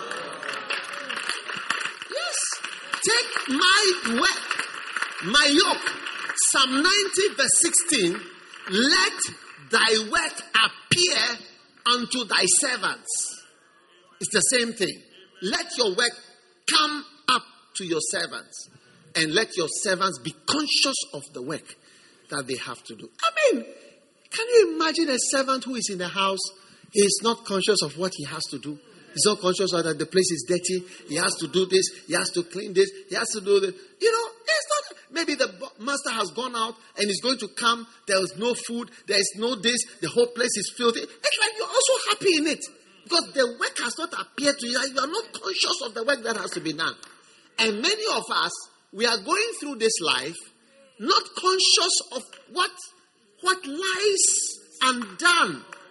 Yes. Take my work, my yoke. Psalm 90 verse 16. Let thy work appear unto thy servants. It's the same thing. Let your work come up to your servants. And let your servants be conscious of the work that they have to do. I mean, can you imagine a servant who is in the house? He is not conscious of what he has to do. He's not conscious that the place is dirty. He has to do this. He has to clean this. He has to do this. You know, it's not. Maybe the master has gone out and is going to come. There is no food. There is no this. The whole place is filthy. It's like you're also happy in it. Because the work has not appeared to you. You are not conscious of the work that has to be done. And many of us, we are going through this life not conscious of what lies undone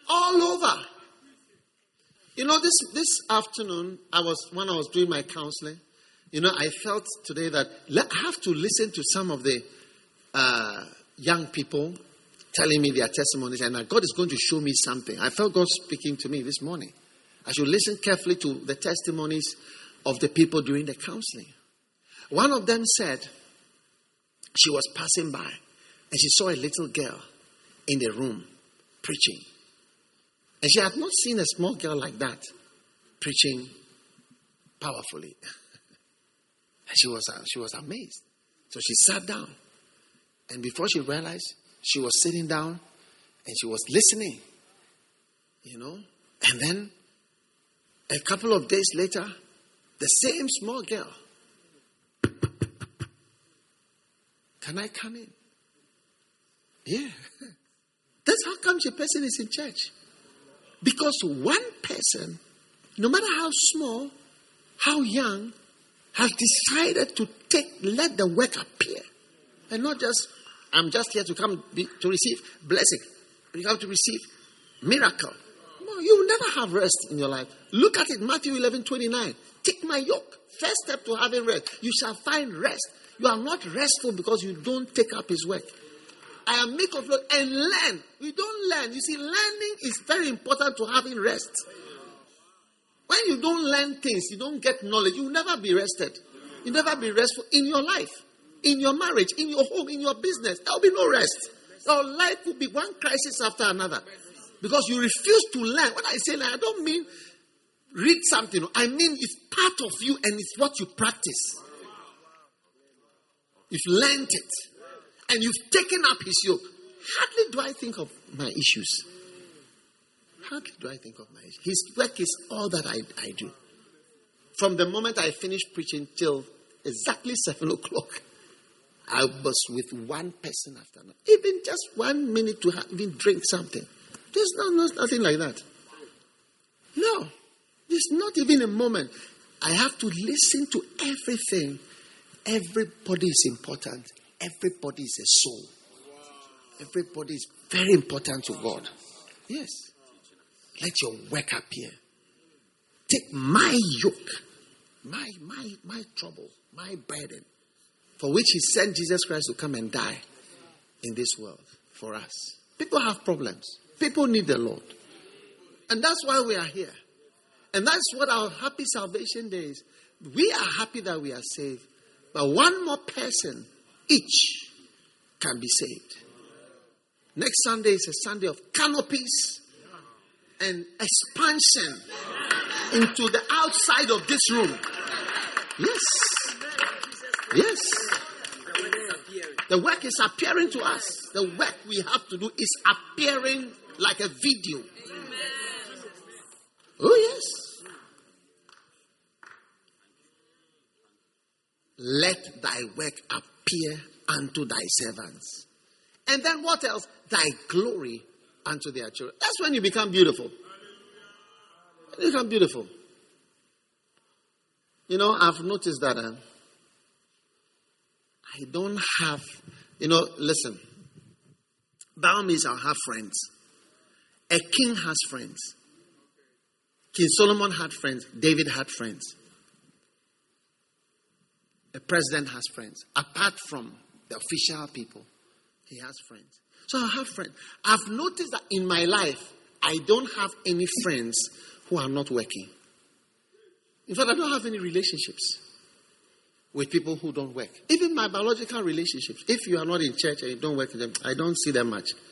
all over. You know, this afternoon, when I was doing my counseling, you know, I felt today that I have to listen to some of the young people telling me their testimonies, and that God is going to show me something. I felt God speaking to me this morning. I should listen carefully to the testimonies of the people during the counseling. One of them said she was passing by and she saw a little girl in the room preaching. And she had not seen a small girl like that preaching powerfully. And she was amazed. So she sat down. And before she realized, she was sitting down and she was listening. You know? And then a couple of days later, the same small girl. Can I come in? Yeah. That's how come the person is in church. Because one person, no matter how small, how young, has decided to let the work appear. And not just, I'm just here to come to receive blessing. You have to receive miracle. No, you will never have rest in your life. Look at it, Matthew 11:29. Take my yoke. First step to having rest. You shall find rest. You are not restful because you don't take up his work. I am meek of Lord and learn. We don't learn. You see, learning is very important to having rest. When you don't learn things, you don't get knowledge, you will never be rested. You'll never be restful in your life, in your marriage, in your home, in your business. There will be no rest. Your life will be one crisis after another. Because you refuse to learn. When I say learn, I don't mean read something. I mean it's part of you and it's what you practice. You've learned it. And you've taken up his yoke. Hardly do I think of my issues. Hardly do I think of my issues. His work is all that I do. From the moment I finished preaching till exactly 7 o'clock, I was with one person after another. Even just 1 minute to even drink something. There's nothing like that. No. There's not even a moment. I have to listen to everything. Everybody is important. Everybody is a soul. Everybody is very important to God. Yes. Let your work appear. Take my yoke, my trouble, my burden, for which he sent Jesus Christ to come and die in this world for us. People have problems. People need the Lord. And that's why we are here. And that's what our happy salvation day is. We are happy that we are saved. But one more person each can be saved. Next Sunday is a Sunday of canopies and expansion into the outside of this room. Yes. Yes. The work is appearing to us. The work we have to do is appearing like a video. Oh, yes. Let thy work appear unto thy servants. And then what else? Thy glory unto their children. That's when you become beautiful. You become beautiful. You know, I've noticed that I don't have, listen. Bible means I'll have friends. A king has friends. King Solomon had friends. David had friends. A president has friends. Apart from the official people, he has friends. So I have friends. I've noticed that in my life, I don't have any friends who are not working. In fact, I don't have any relationships with people who don't work. Even my biological relationships, if you are not in church and you don't work with them, I don't see them much.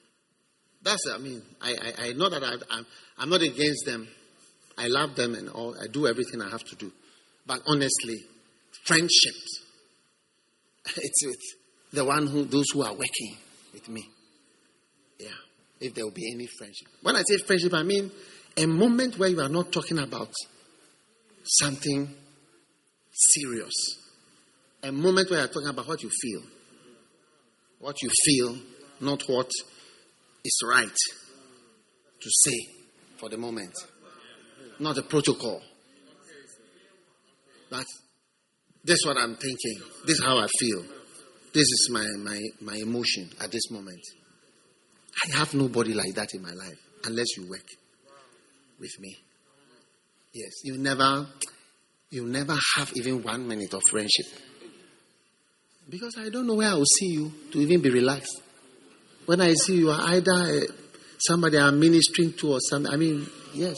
I know that I'm not against them. I love them and all. I do everything I have to do. But honestly, friendships, it's with those who are working with me. Yeah. If there will be any friendship. When I say friendship, I mean a moment where you are not talking about something serious. A moment where you are talking about what you feel. What you feel, not what is right to say for the moment. Not a protocol. But this is what I'm thinking. This is how I feel. This is my emotion at this moment. I have nobody like that in my life. unless you work with me. Yes, you never have even 1 minute of friendship. Because I don't know where I will see you to even be relaxed. When I see you are either somebody I'm ministering to or something. I mean, yes.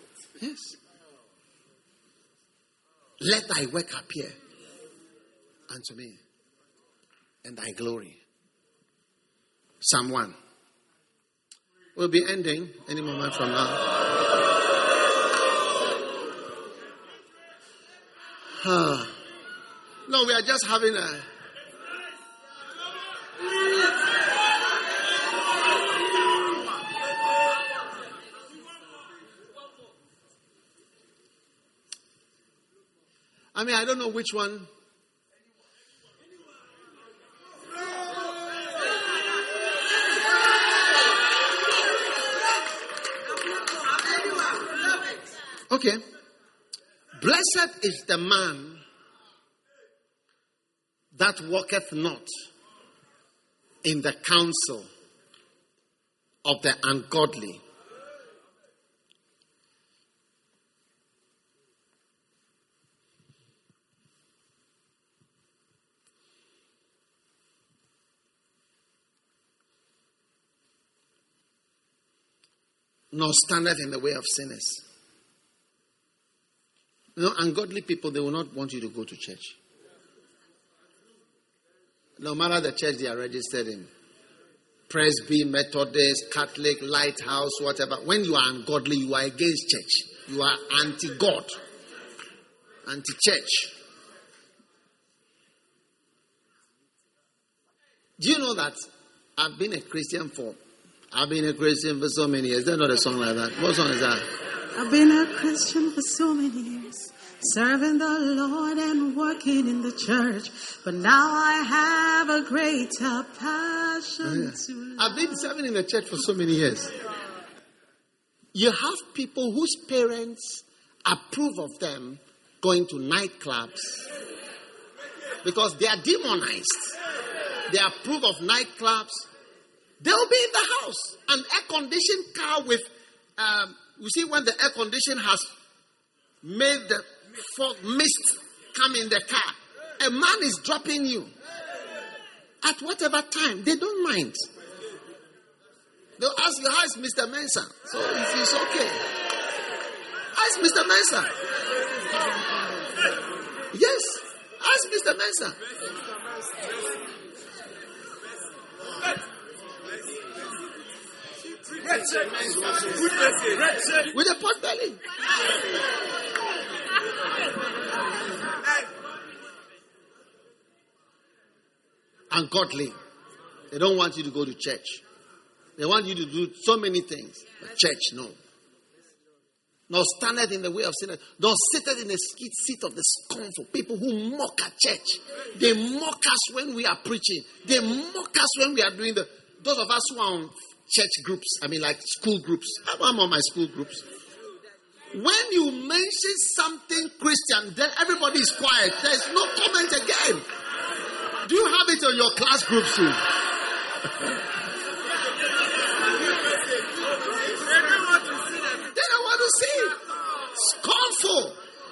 Let thy work appear unto me, and thy glory. Psalm 1. We'll be ending any moment from now. No, we are just having a... I mean, I don't know which one. Okay. Blessed is the man that walketh not in the counsel of the ungodly, nor standeth in the way of sinners. You know, ungodly people, they will not want you to go to church. No matter the church they are registered in. Presby, Methodist, Catholic, Lighthouse, whatever. When you are ungodly, you are against church. You are anti-God. Anti-church. Do you know that I've been a Christian for so many years. There's not a song like that. What song is that? I've been a Christian for so many years, serving the Lord and working in the church. But now I have a greater passion to love. I've been serving in the church for so many years. You have people whose parents approve of them going to nightclubs because they are demonized. They approve of nightclubs. They'll be in the house. An air-conditioned car with, you see when the air condition has made the fog mist come in the car. A man is dropping you. At whatever time, they don't mind. They'll ask you, how is Mr. Mensah? So it's okay. How is Mr. Mensah? Yes. How is Mr. Mensah? With a pot belly. Ungodly. They don't want you to go to church. They want you to do so many things. But church, no. Nor standeth in the way of sinners. Nor sitteth in the seat of the scornful. People who mock at church. They mock us when we are preaching. They mock us when we are doing those of us who are on church groups, like school groups. I'm on my school groups. When you mention something Christian, then everybody is quiet. There's no comment again. Do you have it on your class groups too? Then I want to see scornful.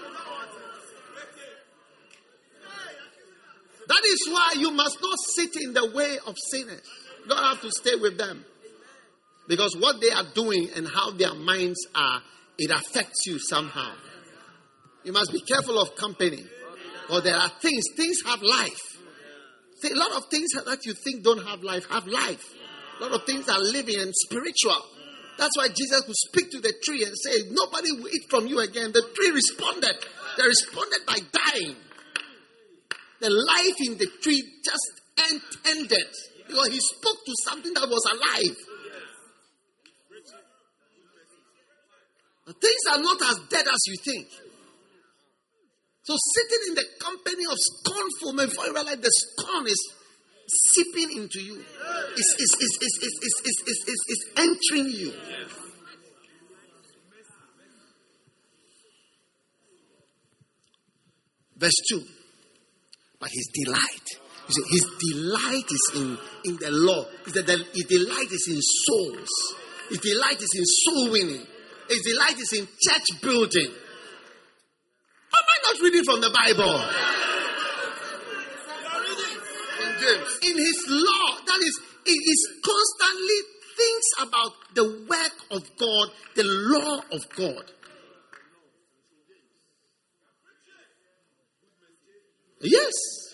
That is why you must not sit in the way of sinners. You don't have to stay with them. Because what they are doing and how their minds are, it affects you somehow. You must be careful of company. Or there are things have life. See, a lot of things that you think don't have life. A lot of things are living and spiritual. That's why Jesus would speak to the tree and say, nobody will eat from you again. The tree responded. They responded by dying. The life in the tree just ended. Because he spoke to something that was alive. Things are not as dead as you think. So sitting in the company of scornful men, before you realize the scorn is seeping into you. It's entering you. Verse 2. But his delight. You see, his delight is in the law. His delight is in souls. His delight is in soul winning. His delight is in church building. Am I not reading from the Bible? In his law, that is, he is constantly thinks about the work of God, the law of God. Yes.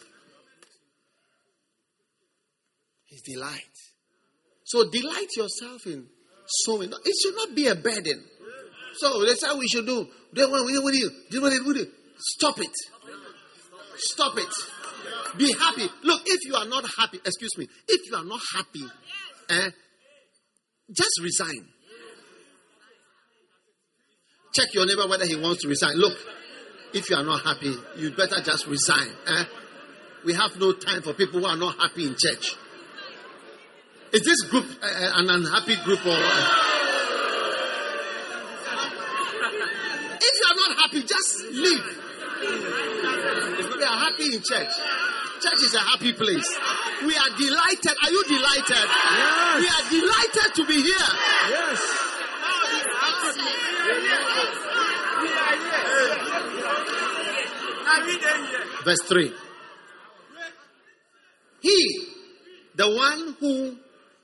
His delight. So delight yourself in sowing. It should not be a burden. So that's how we should do. What do you? Stop it. Stop it. Be happy. Look, if you are not happy, excuse me, if you are not happy, just resign. Check your neighbor whether he wants to resign. Look, if you are not happy, you better just resign. We have no time for people who are not happy in church. Is this group an unhappy group or what? If you are not happy, just leave. We are happy in church. Church is a happy place. We are delighted. Are you delighted? Yes. We are delighted to be here. Yes. Verse 3. He, the one who,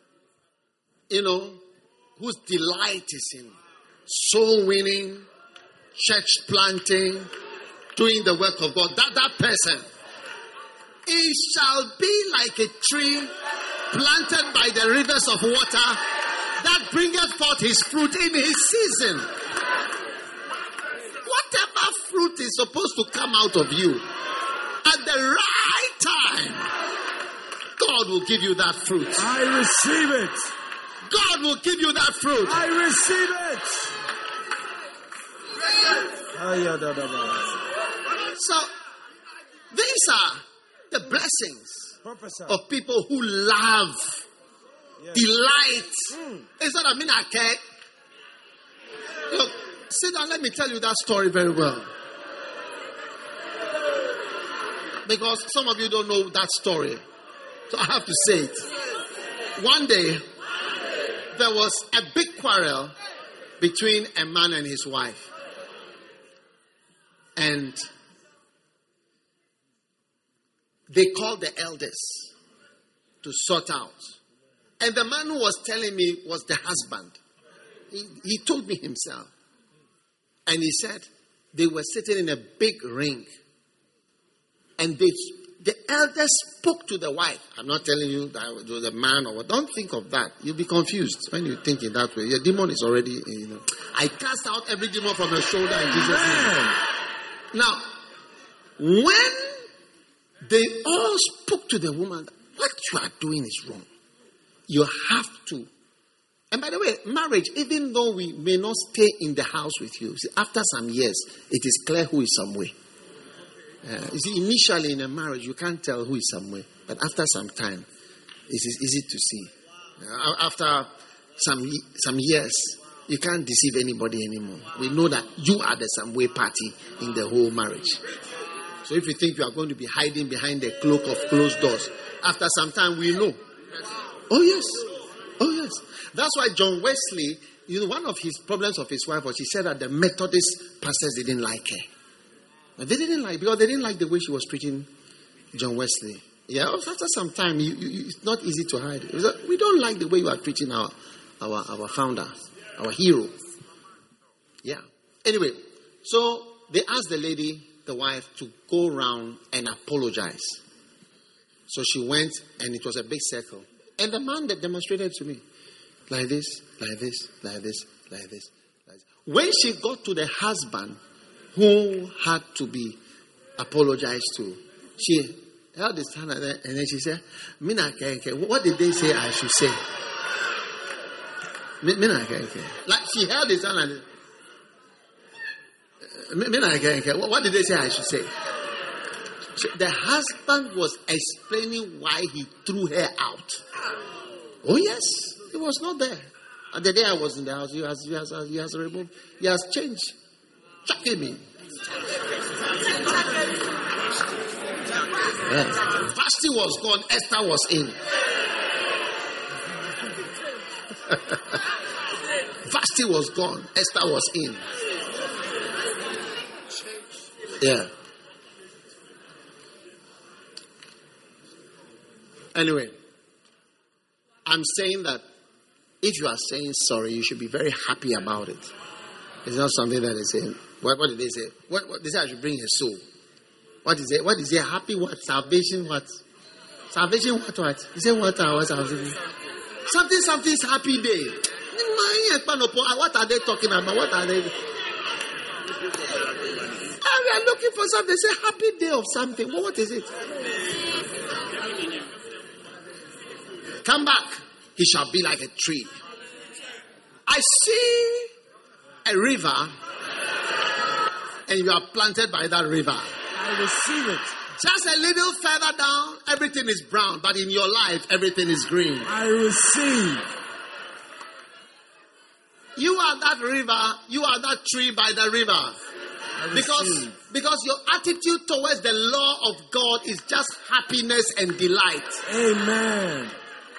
whose delight is in soul winning, church planting, doing the work of God, that person, he shall be like a tree planted by the rivers of water that bringeth forth his fruit in his season. Whatever fruit is supposed to come out of you at the right time, God will give you that fruit. I receive it. God will give you that fruit. I receive it. So, these are the blessings Professor. of people who love, delight. It's not a minake. Look, sit down, let me tell you that story very well. Because some of you don't know that story. So I have to say it. One day, there was a big quarrel between a man and his wife. And they called the elders to sort out. And the man who was telling me was the husband. He told me himself. And he said they were sitting in a big ring. And the elders spoke to the wife. I'm not telling you that it was a man or what. Don't think of that. You'll be confused when you think in that way. Your demon is already, I cast out every demon from your shoulder in Jesus' name. Now, when they all spoke to the woman, what you are doing is wrong. You have to. And by the way, marriage, even though we may not stay in the house with you, see, after some years, it is clear who is somewhere. You see, initially in a marriage, you can't tell who is somewhere. But after some time, it is easy to see. After some years, you can't deceive anybody anymore. We know that you are the somewhere party in the whole marriage. So if you think you are going to be hiding behind the cloak of closed doors, after some time we know. Oh yes. Oh yes. That's why John Wesley, one of his problems of his wife was he said that the Methodist pastors didn't like her. But they didn't like, because they didn't like the way she was preaching John Wesley. Yeah, after some time, it's not easy to hide. We don't like the way you are preaching our founder, our hero. Yeah. Anyway, so they asked the lady, the wife, to go around and apologize. So she went, and it was a big circle. And the man that demonstrated to me, like this, like this, like this, like this, like this. When she got to the husband who had to be apologized to, she held his hand and then she said, Mina kenke, what did they say I should say? Mina kenke. Like she held his hand and Mina kenke, what did they say I should say? The husband was explaining why he threw her out. Oh yes, he was not there. And the day I was in the house, he has removed, he has changed. Chuck him in. Yeah. Vashti was gone, Esther was in. Vashti was gone. Esther was in. Yeah. Anyway, I'm saying that if you are saying sorry, you should be very happy about it. It's not something that they say. What did they say? What they say? I should bring a soul. What is it? What is it? Happy what? Salvation what? Salvation what? You say what? Something's happy day. What are they talking about? What are they? We are looking for something. They say happy day of something. Well, what is it? Come back. He shall be like a tree. I see a river, and you are planted by that river. I receive it. Just a little further down, everything is brown, but in your life, everything is green. I receive. You are that river. You are that tree by the river. Because your attitude towards the law of God is just happiness and delight. Amen.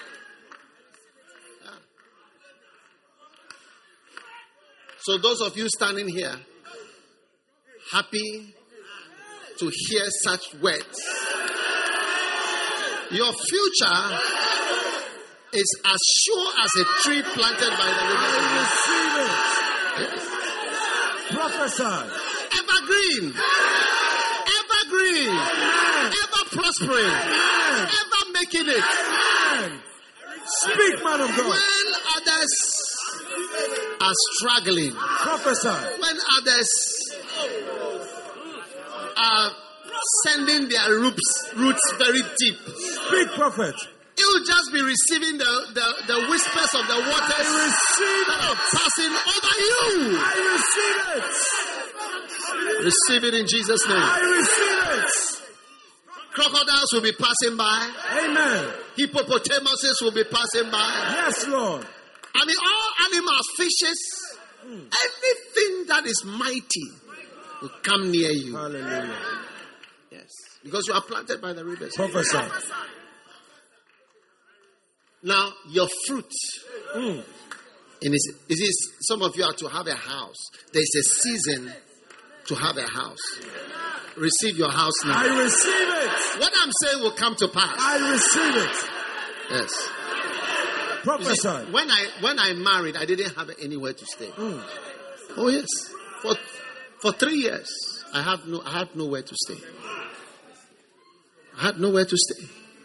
So those of you standing here, happy to hear such words. Your future is as sure as a tree planted by the river. I receive it. Prophesy. Evergreen. Evergreen. Amen. Ever prospering. Amen. Ever making it. Amen. Speak, man of God. When others are struggling. Prophesy. When others are sending their roots very deep. Speak, prophet. You'll just be receiving the whispers of the waters that are passing over you. I receive it. Receive it in Jesus' name. I receive it. Crocodiles will be passing by. Amen. Hippopotamuses will be passing by. Yes, Lord. I mean, all animals, fishes, anything that is mighty will come near you. Hallelujah. Yes. Because you are planted by the rivers. Prophesy. Now, your fruit. Mm. Some of you are to have a house. There's a season to have a house. Receive your house now. I receive it. What I'm saying will come to pass. I receive it. Yes. Prophesy. When I married, I didn't have anywhere to stay. Mm. Oh yes. For 3 years, I had nowhere to stay. I had nowhere to stay.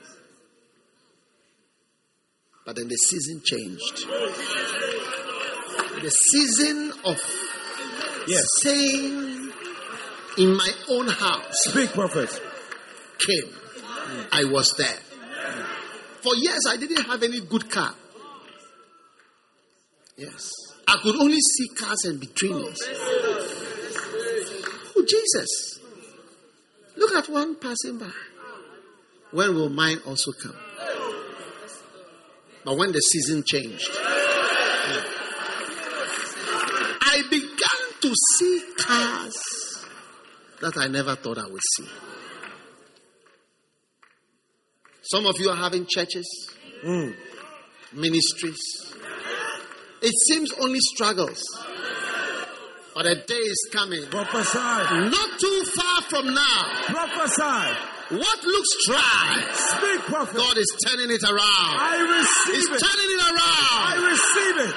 But then the season changed. The season of staying in my own house. Speak, prophet. Came. I was there. For years, I didn't have any good car. Yes. I could only see cars and be dreamers. Oh, Jesus. Look at one passing by. When will mine also come? But when the season changed, I began to see cars that I never thought I would see. Some of you are having churches, ministries. It seems only struggles. But a day is coming. Prophesy. Not too far from now. Prophesy. What looks dry, Speak, prophet. God is turning it around. I receive He's it. turning it around. I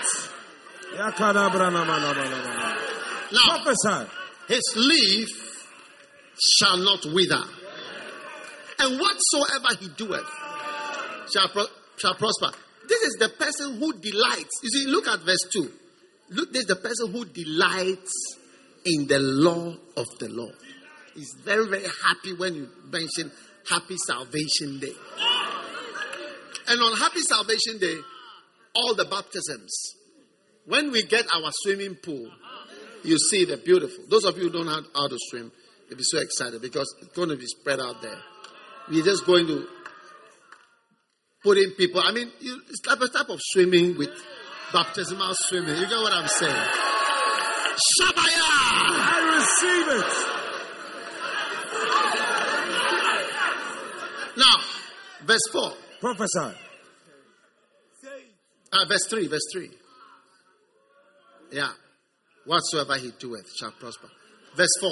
receive it. Now, Prophesy. his leaf shall not wither. And whatsoever he doeth shall prosper. This is the person who delights. You see, look at verse 2. Look, this is the person who delights in the law of the Lord. He's very, very happy when you mention Happy Salvation Day. And on Happy Salvation Day, all the baptisms, when we get our swimming pool, you see the beautiful. Those of you who don't know how to swim, you'll be so excited because it's going to be spread out there. We're just going to put in people. I mean, it's like a type of swimming with baptismal swimming. You get what I'm saying? Shabaya! I receive it. Now, verse 4. Prophesy. Verse 3. Yeah. Whatsoever he doeth shall prosper. Verse 4.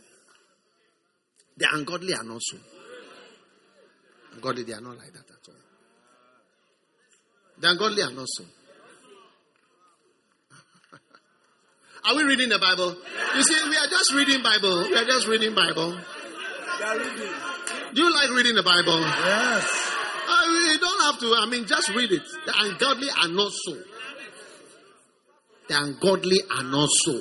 The ungodly are not so. Ungodly, they are not like that at all. The ungodly are not so. Are we reading the Bible? You see, we are just reading Bible. We are just reading Bible. Do you like reading the Bible? Yes. You don't have to. Just read it. The ungodly are not so. The ungodly are not so.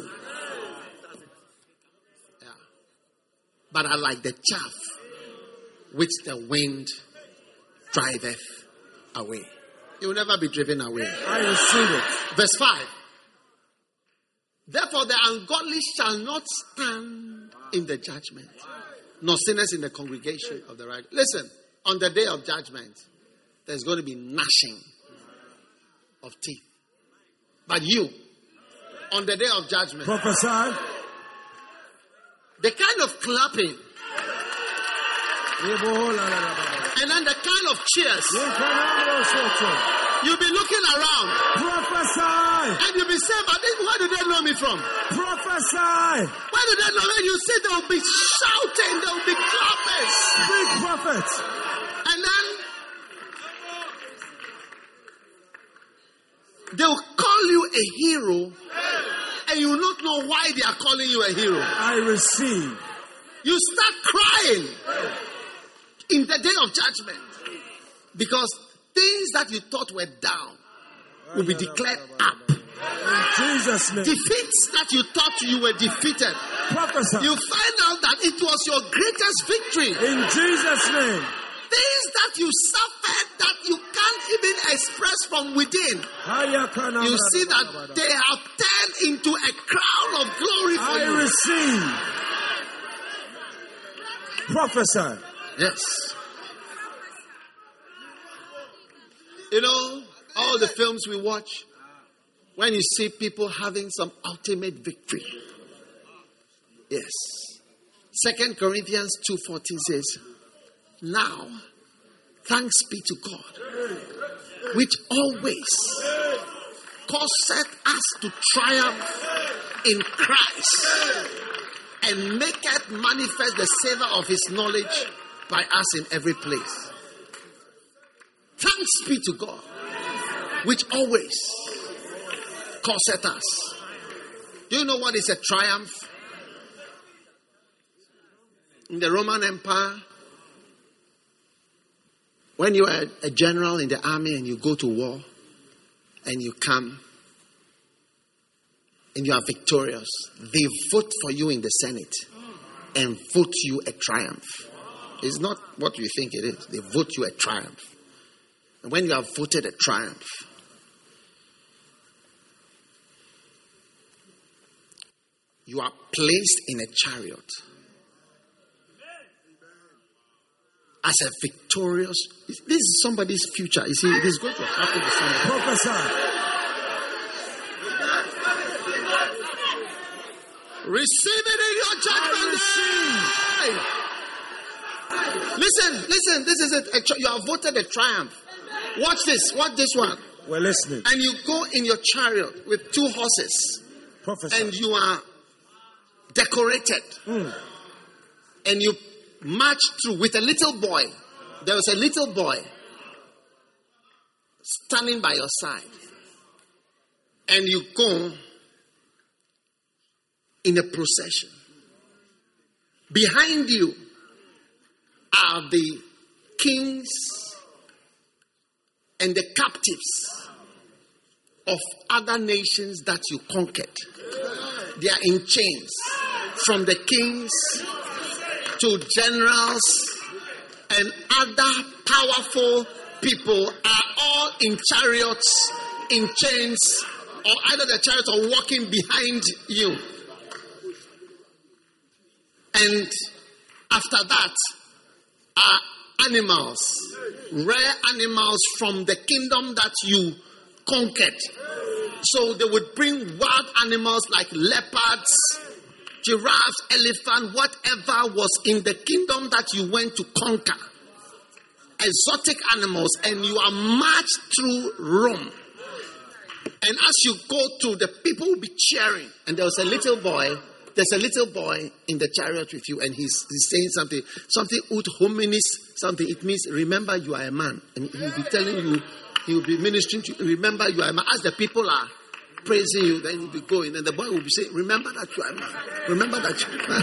Yeah. But are like the chaff which the wind driveth away. You will never be driven away. I receive it. Verse 5. Therefore the ungodly shall not stand in the judgment, nor sinners in the congregation of the right. Listen, on the day of judgment, there's going to be gnashing of teeth. But you, on the day of judgment, Prophesy. the kind of clapping and then the kind of cheers, you'll be looking around Prophesy. and you'll be saying, but where do they know me from? Prophesy. Where do they know me? You see, they'll be shouting, they'll be clapping. Speak, prophet. And then they'll call you a hero, and you will not know why they are calling you a hero. I receive. You start crying in the day of judgment because things that you thought were down will be declared up. In Jesus' name. Defeats that you thought you were defeated, Prophesy. you find out that it was your greatest victory. In Jesus' name. Things that you suffered that you can't even express from within, you see that they have turned into a crown of glory for I you. receive. Prophesy. Yes. You know, all the films we watch, when you see people having some ultimate victory. Yes. 2 Corinthians 2:14 says, now, thanks be to God, which always causeth us to triumph in Christ and maketh manifest the savor of his knowledge by us in every place. Thanks be to God, which always causeth us. Do you know what is a triumph? In the Roman Empire, when you are a general in the army and you go to war and you come and you are victorious, they vote for you in the Senate and vote you a triumph. It's not what you think it is. They vote you a triumph. And when you are voted a triumph, you are placed in a chariot as a victorious. This is somebody's future. You see, it is going to happen to somebody. Prophesy. Receive it in your judgment day. Listen. This is it. You are voted a triumph. Watch this. Watch this one. We're listening. And you go in your chariot with 2 horses. Prophesy. And you are decorated. And you march through with a little boy. There was a little boy standing by your side. And you go in a procession. Behind you are the kings and the captives of other nations that you conquered. They are in chains. From the kings to generals and other powerful people are all in chariots, in chains, or either the chariots are walking behind you. And after that are animals, rare animals from the kingdom that you conquered. So they would bring wild animals like leopards, giraffes, elephant, whatever was in the kingdom that you went to conquer. Exotic animals, and you are marched through Rome. And as you go through, the people will be cheering. And there's a little boy in the chariot with you, and he's saying something ut hominis, something. It means remember you are a man. And he'll be telling you, he'll be ministering to you, remember you are a man. As the people are praising you, then you'll be going, and the boy will be saying, remember that you are a man. Remember that you are a man.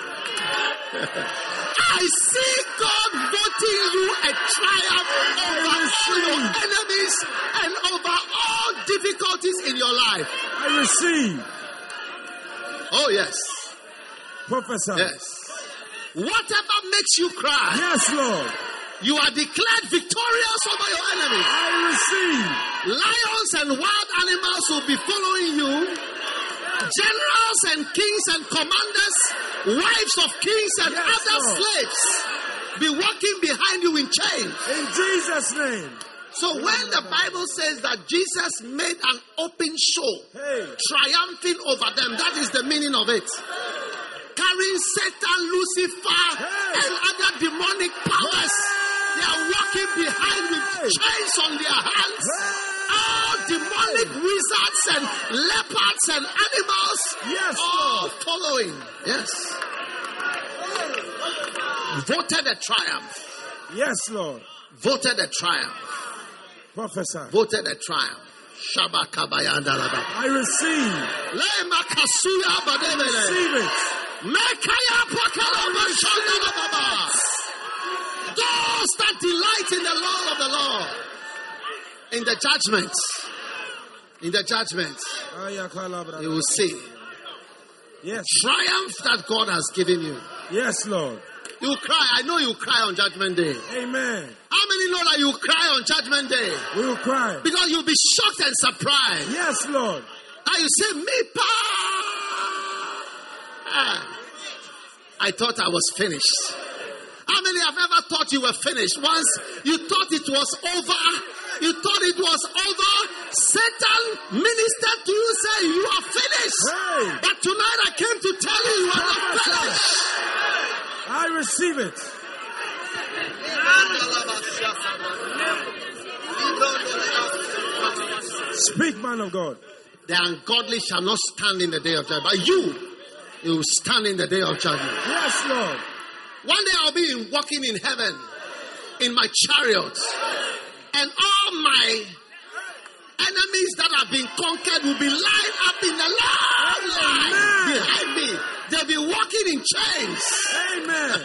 I see God voting you a triumph over all your enemies and over all difficulties in your life. I receive. Oh, yes. Prophesy. Yes. Whatever makes you cry, Yes, Lord. you are declared victorious over your enemies. I receive. Lions and wild animals will be following you. Generals and kings and commanders, wives of kings and Yes, other Lord. slaves be walking behind you in chains. In Jesus' name. So when the Bible says that Jesus made an open show, Hey. triumphing over them, that is the meaning of it. Carrying Satan, Lucifer, and other demonic powers, they are walking behind with chains on their hands. All demonic wizards and leopards and animals, Yes, all Lord. following. Yes. Voted a triumph. Yes, Lord. Voted a triumph. Prophesy. Voted a triumph. Shabakabayandalaba. I receive. Lema kasuya badebele. Receive it. Mekaya pakalaba shandalababa. Those that delight in the law of the Lord. In the judgment. In the judgment. You will see Yes. triumph that God has given you. Yes, Lord. You will cry. I know you will cry on judgment day. Amen. How many know that you will cry on judgment day? We will cry. Because you'll be shocked and surprised. Yes, Lord. And you say, Mipa! I thought I was finished. How many have ever thought you were finished? Once you thought it was over, Satan ministered to you, saying, you are finished. Hey. But tonight I came to tell you, you are not finished. I receive it. Speak, man of God. The ungodly shall not stand in the day of judgment. But you will stand in the day of judgment. Yes, Lord. One day I'll be walking in heaven in my chariot, and all my enemies that have been conquered will be lined up in a long line behind me. They'll be walking in chains. Amen.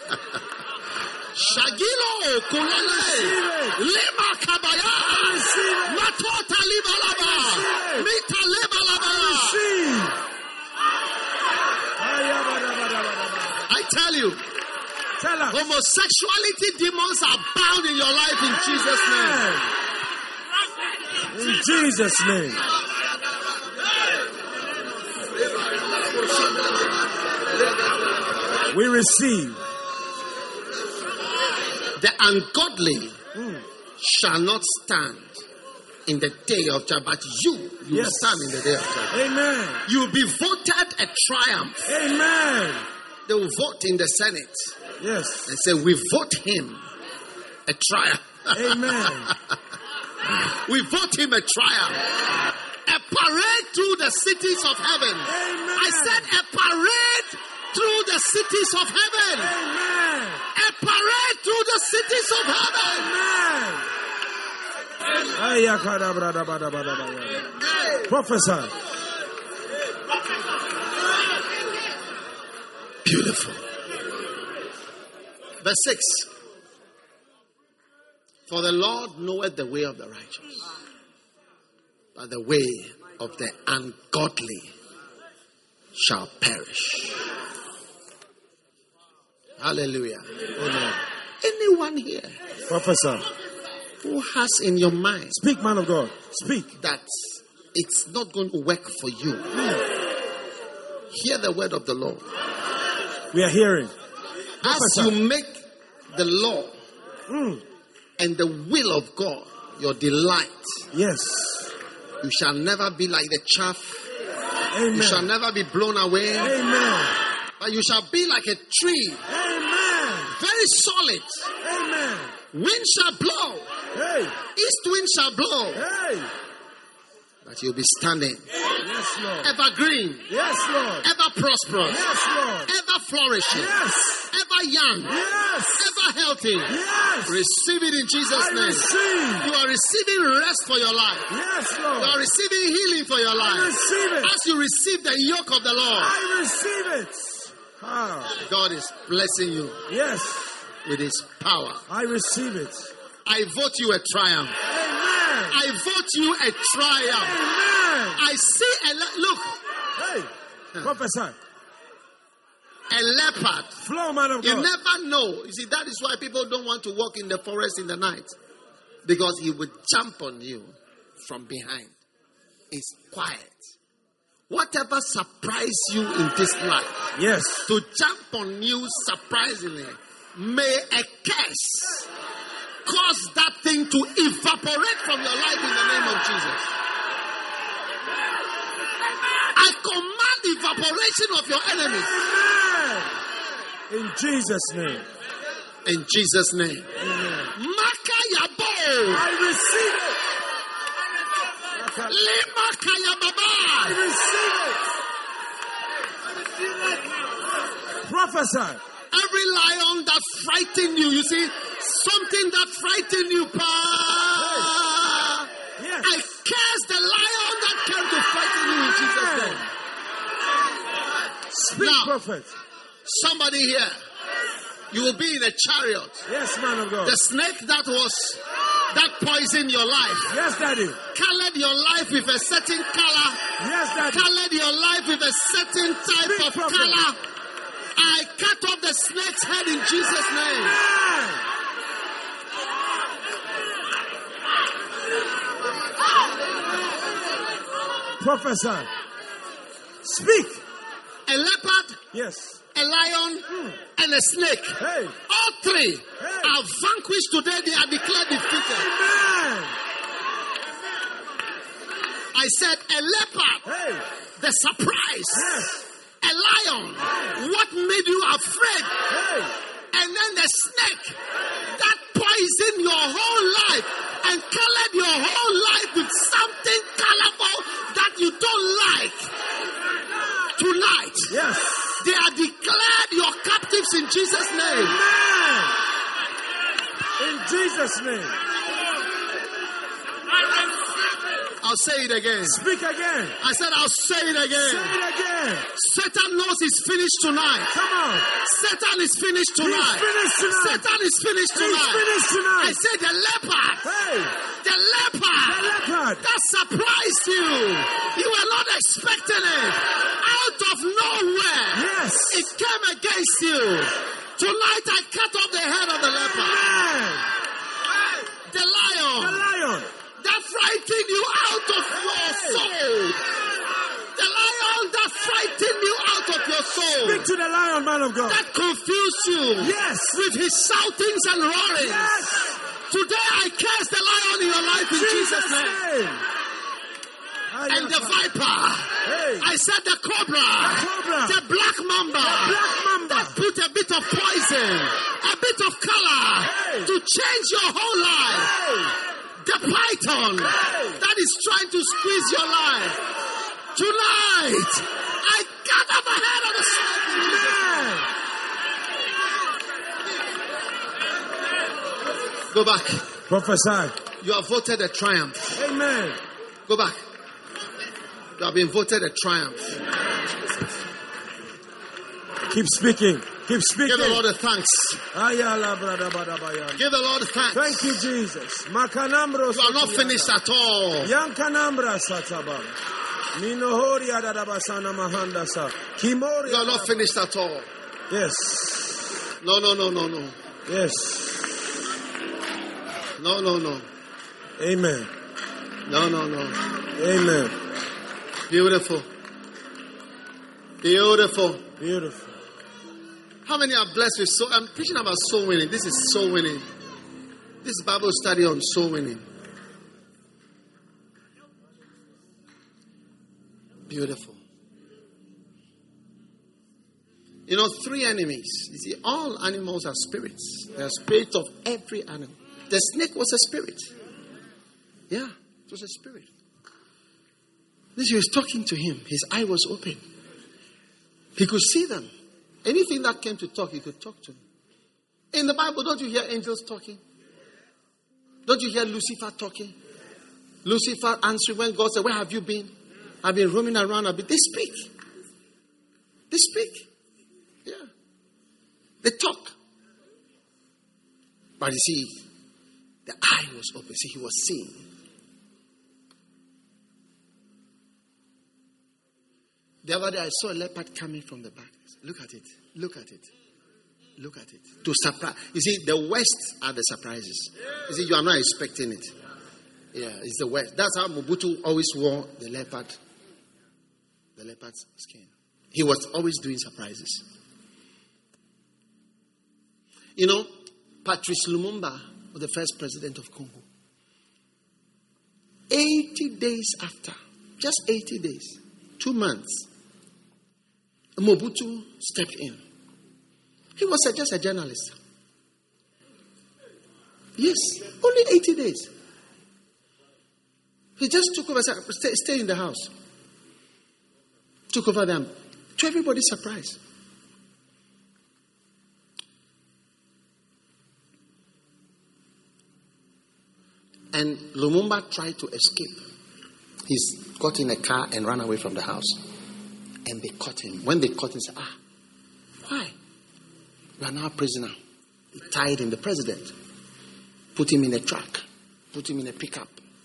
Shagilo Kulale Lema Kabaya Matota Libalaba Mita Libalaba. I tell you, Tell us. homosexuality demons are bound in your life in Jesus' name. In Jesus' name. We receive. The ungodly shall not stand in the day of judgment, but you will Yes. stand in the day of judgment. Amen. You will be voted a triumph. Amen. They will vote in the Senate Yes. and say, we vote him a triumph. Amen. We vote him a triumph. A parade through the cities of heaven. Amen. I said a parade through the cities of heaven. Amen. A parade through the cities of heaven. Amen. Prophesy. Beautiful. Verse 6. For the Lord knoweth the way of the righteous, but the way of the ungodly shall perish. Hallelujah. Amen. Anyone here Prophesy. who has in your mind Speak, man of God. Speak. that it's not going to work for you, hear the word of the Lord. We are hearing. As you make the law and the will of God your delight, Yes. you shall never be like the chaff. You shall Amen. never be blown away, Amen. but you shall be like a tree, Amen. very solid. Amen. Wind shall blow, Hey. east wind shall blow, Hey. That you'll be standing. Yes, Lord. Evergreen. Yes, Lord. Ever prosperous. Yes, Lord. Ever flourishing. Yes. Ever young. Yes. Ever healthy. Yes. Receive it in Jesus' I name. receive. You are receiving rest for your life. Yes, You Lord. are receiving healing for your I life. receive it. As you receive the yoke of the Lord, I receive it. Ah. God is blessing you Yes. with His power. I receive it. I vote you a triumph. Amen. I vote you a triumph. Amen. I see look, Hey. Prophesy. a leopard. Flow, man of You God. never know. You see, that is why people don't want to walk in the forest in the night. Because he would jump on you from behind. It's quiet. Whatever surprised you in this life, Yes. to jump on you surprisingly, may a curse cause that thing to evaporate from your life in the name of Jesus. I command evaporation of your enemies. Amen. In Jesus' name. In Jesus' name. Amen. Makayabo. I receive it. Limakayababa. I receive it. Prophesy. Every lion that frightened you, you see, something that frightened you, pa. Yes. I curse the lion that came to frighten you in Jesus' name. Speak, Now, prophet. somebody here, you will be in a chariot. Yes, man of God. The snake that poisoned your life, Yes, Daddy. colored your life with a certain color, Yes, Daddy. colored your life with a certain type Speak, of prophet. color. I cut off the snake's head in Jesus' name. Amen. Prophesy. Speak. A leopard, Yes. a lion, and a snake. Hey. All three are vanquished today. They are declared defeated. Amen. I said a leopard, Hey. the surprise. Yes. A lion, what made you afraid? Hey. And then the snake that poisoned your whole life and colored your whole life with something colorful that you don't like. Tonight, Yes. they are declared your captives in Jesus' name. Amen. In Jesus' name. I'll say it again. Speak again. I said I'll say it Say again. it again. Satan knows he's finished tonight. Come on. Satan is finished He's tonight. finished tonight. Satan is finished He's tonight. finished I tonight. said the leopard. Hey. The leopard. The leopard. That surprised you. You were not expecting it. Out of nowhere. Yes. It came against you. Tonight I cut off the head of the leopard. Amen. The lion. The lion. That frightened you out of your soul. The lion that frightened you out of your soul. Speak to the lion, man of God. That confused you. Yes. With his shoutings and roarings. Yes. Today I curse the lion in your life in Jesus' name. And the viper. Hey. I said the cobra. The cobra. The black mamba. Black mamba. That put a bit of poison, a bit of color Hey. to change your whole life. Hey. The python that is trying to squeeze your life. Tonight, I cut off the head of the snake. Amen. Go back. Prophesy. You have voted a triumph. Amen. Go back. You have been voted a triumph. Keep speaking. Keep speaking. Give the Lord a thanks. Ayala brada bada bayan. Give the Lord thanks. Thank you, Jesus. Makanambro. You are not finished at all. Yankanambra sataba. Minohori adabasana mahanda sa. Kimori. You are not finished at all. Yes. No. Yes. No. Amen. No. Amen. Beautiful. Beautiful. How many are blessed with soul? I'm preaching about soul winning. This is soul winning. This is Bible study on soul winning. Beautiful. You know, 3 enemies. You see, all animals are spirits. They are spirits of every animal. The snake was a spirit. Yeah, it was a spirit. She was talking to him. His eye was open. He could see them. Anything that came to talk, he could talk to them. In the Bible, don't you hear angels talking? Don't you hear Lucifer talking? Lucifer answering when God said, where have you been? I've been roaming around a bit. They speak. They speak. Yeah. They talk. But you see, the eye was open. See, he was seeing. The other day I saw a leopard coming from the back. Look at it. Look at it. Look at it. To surprise. You see, the West are the surprises. You see, you are not expecting it. Yeah, it's the West. That's how Mobutu always wore the leopard's skin. He was always doing surprises. You know, Patrice Lumumba was the first president of Congo. 80 days after, just 80 days, 2 months, Mobutu stepped in. He was just a journalist. Yes, only 80 days. He just took over, stay in the house. Took over them. To everybody's surprise. And Lumumba tried to escape. He got in a car and ran away from the house. And they caught him. When they caught him, they said, why? You are now a prisoner. They tied him, the president. Put him in a truck. Put him in a pickup.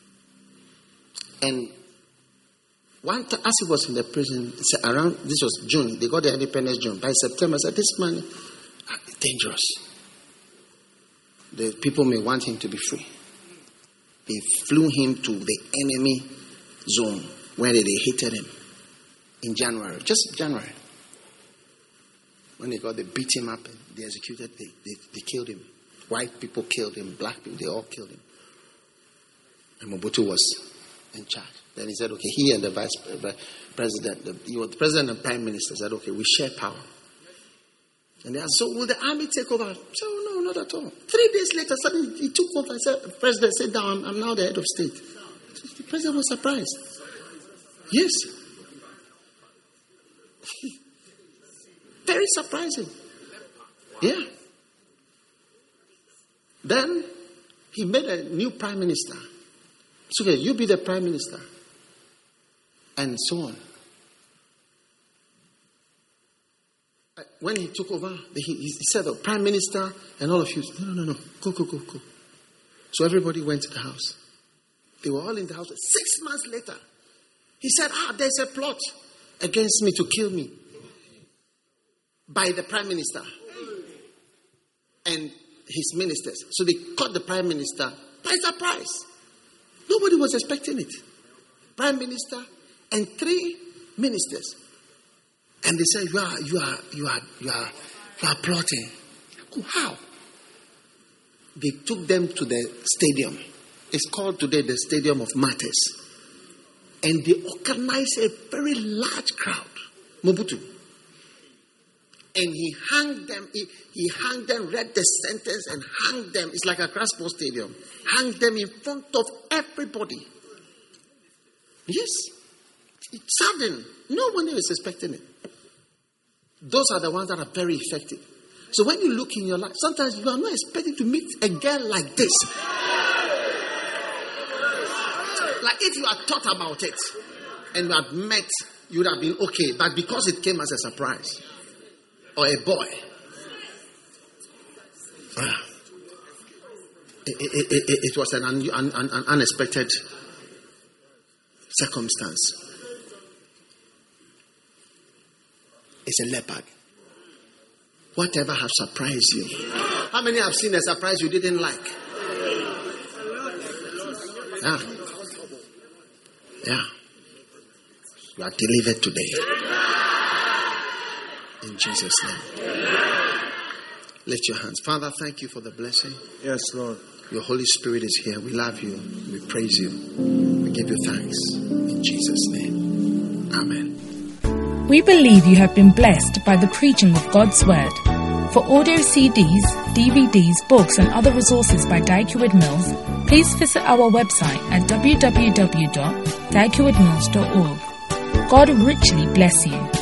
And as he was in the prison, this was June. They got the independence June. By September, I said, this man is dangerous. The people may want him to be free. They flew him to the enemy zone where they hated him in January. Just January. When they beat him up and they executed, they killed him. White people killed him, black people, they all killed him. And Mobutu was in charge. Then he said, okay, he and the vice president, the president and prime minister said, okay, we share power. And they asked, so will the army take over? I said, oh, no, not at all. 3 days later, suddenly he took over and said, President, sit down, I'm now the head of state. The president was surprised. Yes. Very surprising. Yeah. Then he made a new prime minister. It's okay, you be the prime minister. And so on. When he took over, he said, the prime minister and all of you, no, go. So everybody went to the house. They were all in the house. 6 months later, he said, there's a plot against me to kill me by the prime minister and his ministers. So they caught the prime minister by surprise. Nobody was expecting it. Prime minister and 3 ministers. And they said, you are plotting. How? They took them to the stadium. It's called today the Stadium of Martyrs. And they organized a very large crowd. Mobutu. And he hanged them. He hanged them, read the sentence and hanged them. It's like a Accra Sports Stadium. Hanged them in front of everybody. Yes. It's sudden. No one was expecting it. Those are the ones that are very effective. So when you look in your life, sometimes you are not expecting to meet a girl like this. Like if you had thought about it and you had met, you would have been okay. But because it came as a surprise. Or a boy. It was an unexpected circumstance. It's a leopard. Whatever has surprised you. How many have seen a surprise you didn't like? Yeah. You are delivered today. In Jesus' name. Lift your hands. Father, thank you for the blessing. Yes, Lord. Your Holy Spirit is here. We love you. We praise you. We give you thanks. In Jesus' name. Amen. We believe you have been blessed by the preaching of God's Word. For audio CDs, DVDs, books and other resources by Dag Heward Mills, please visit our website at www.daghewardmills.com. dikewoodmills.org. God richly bless you.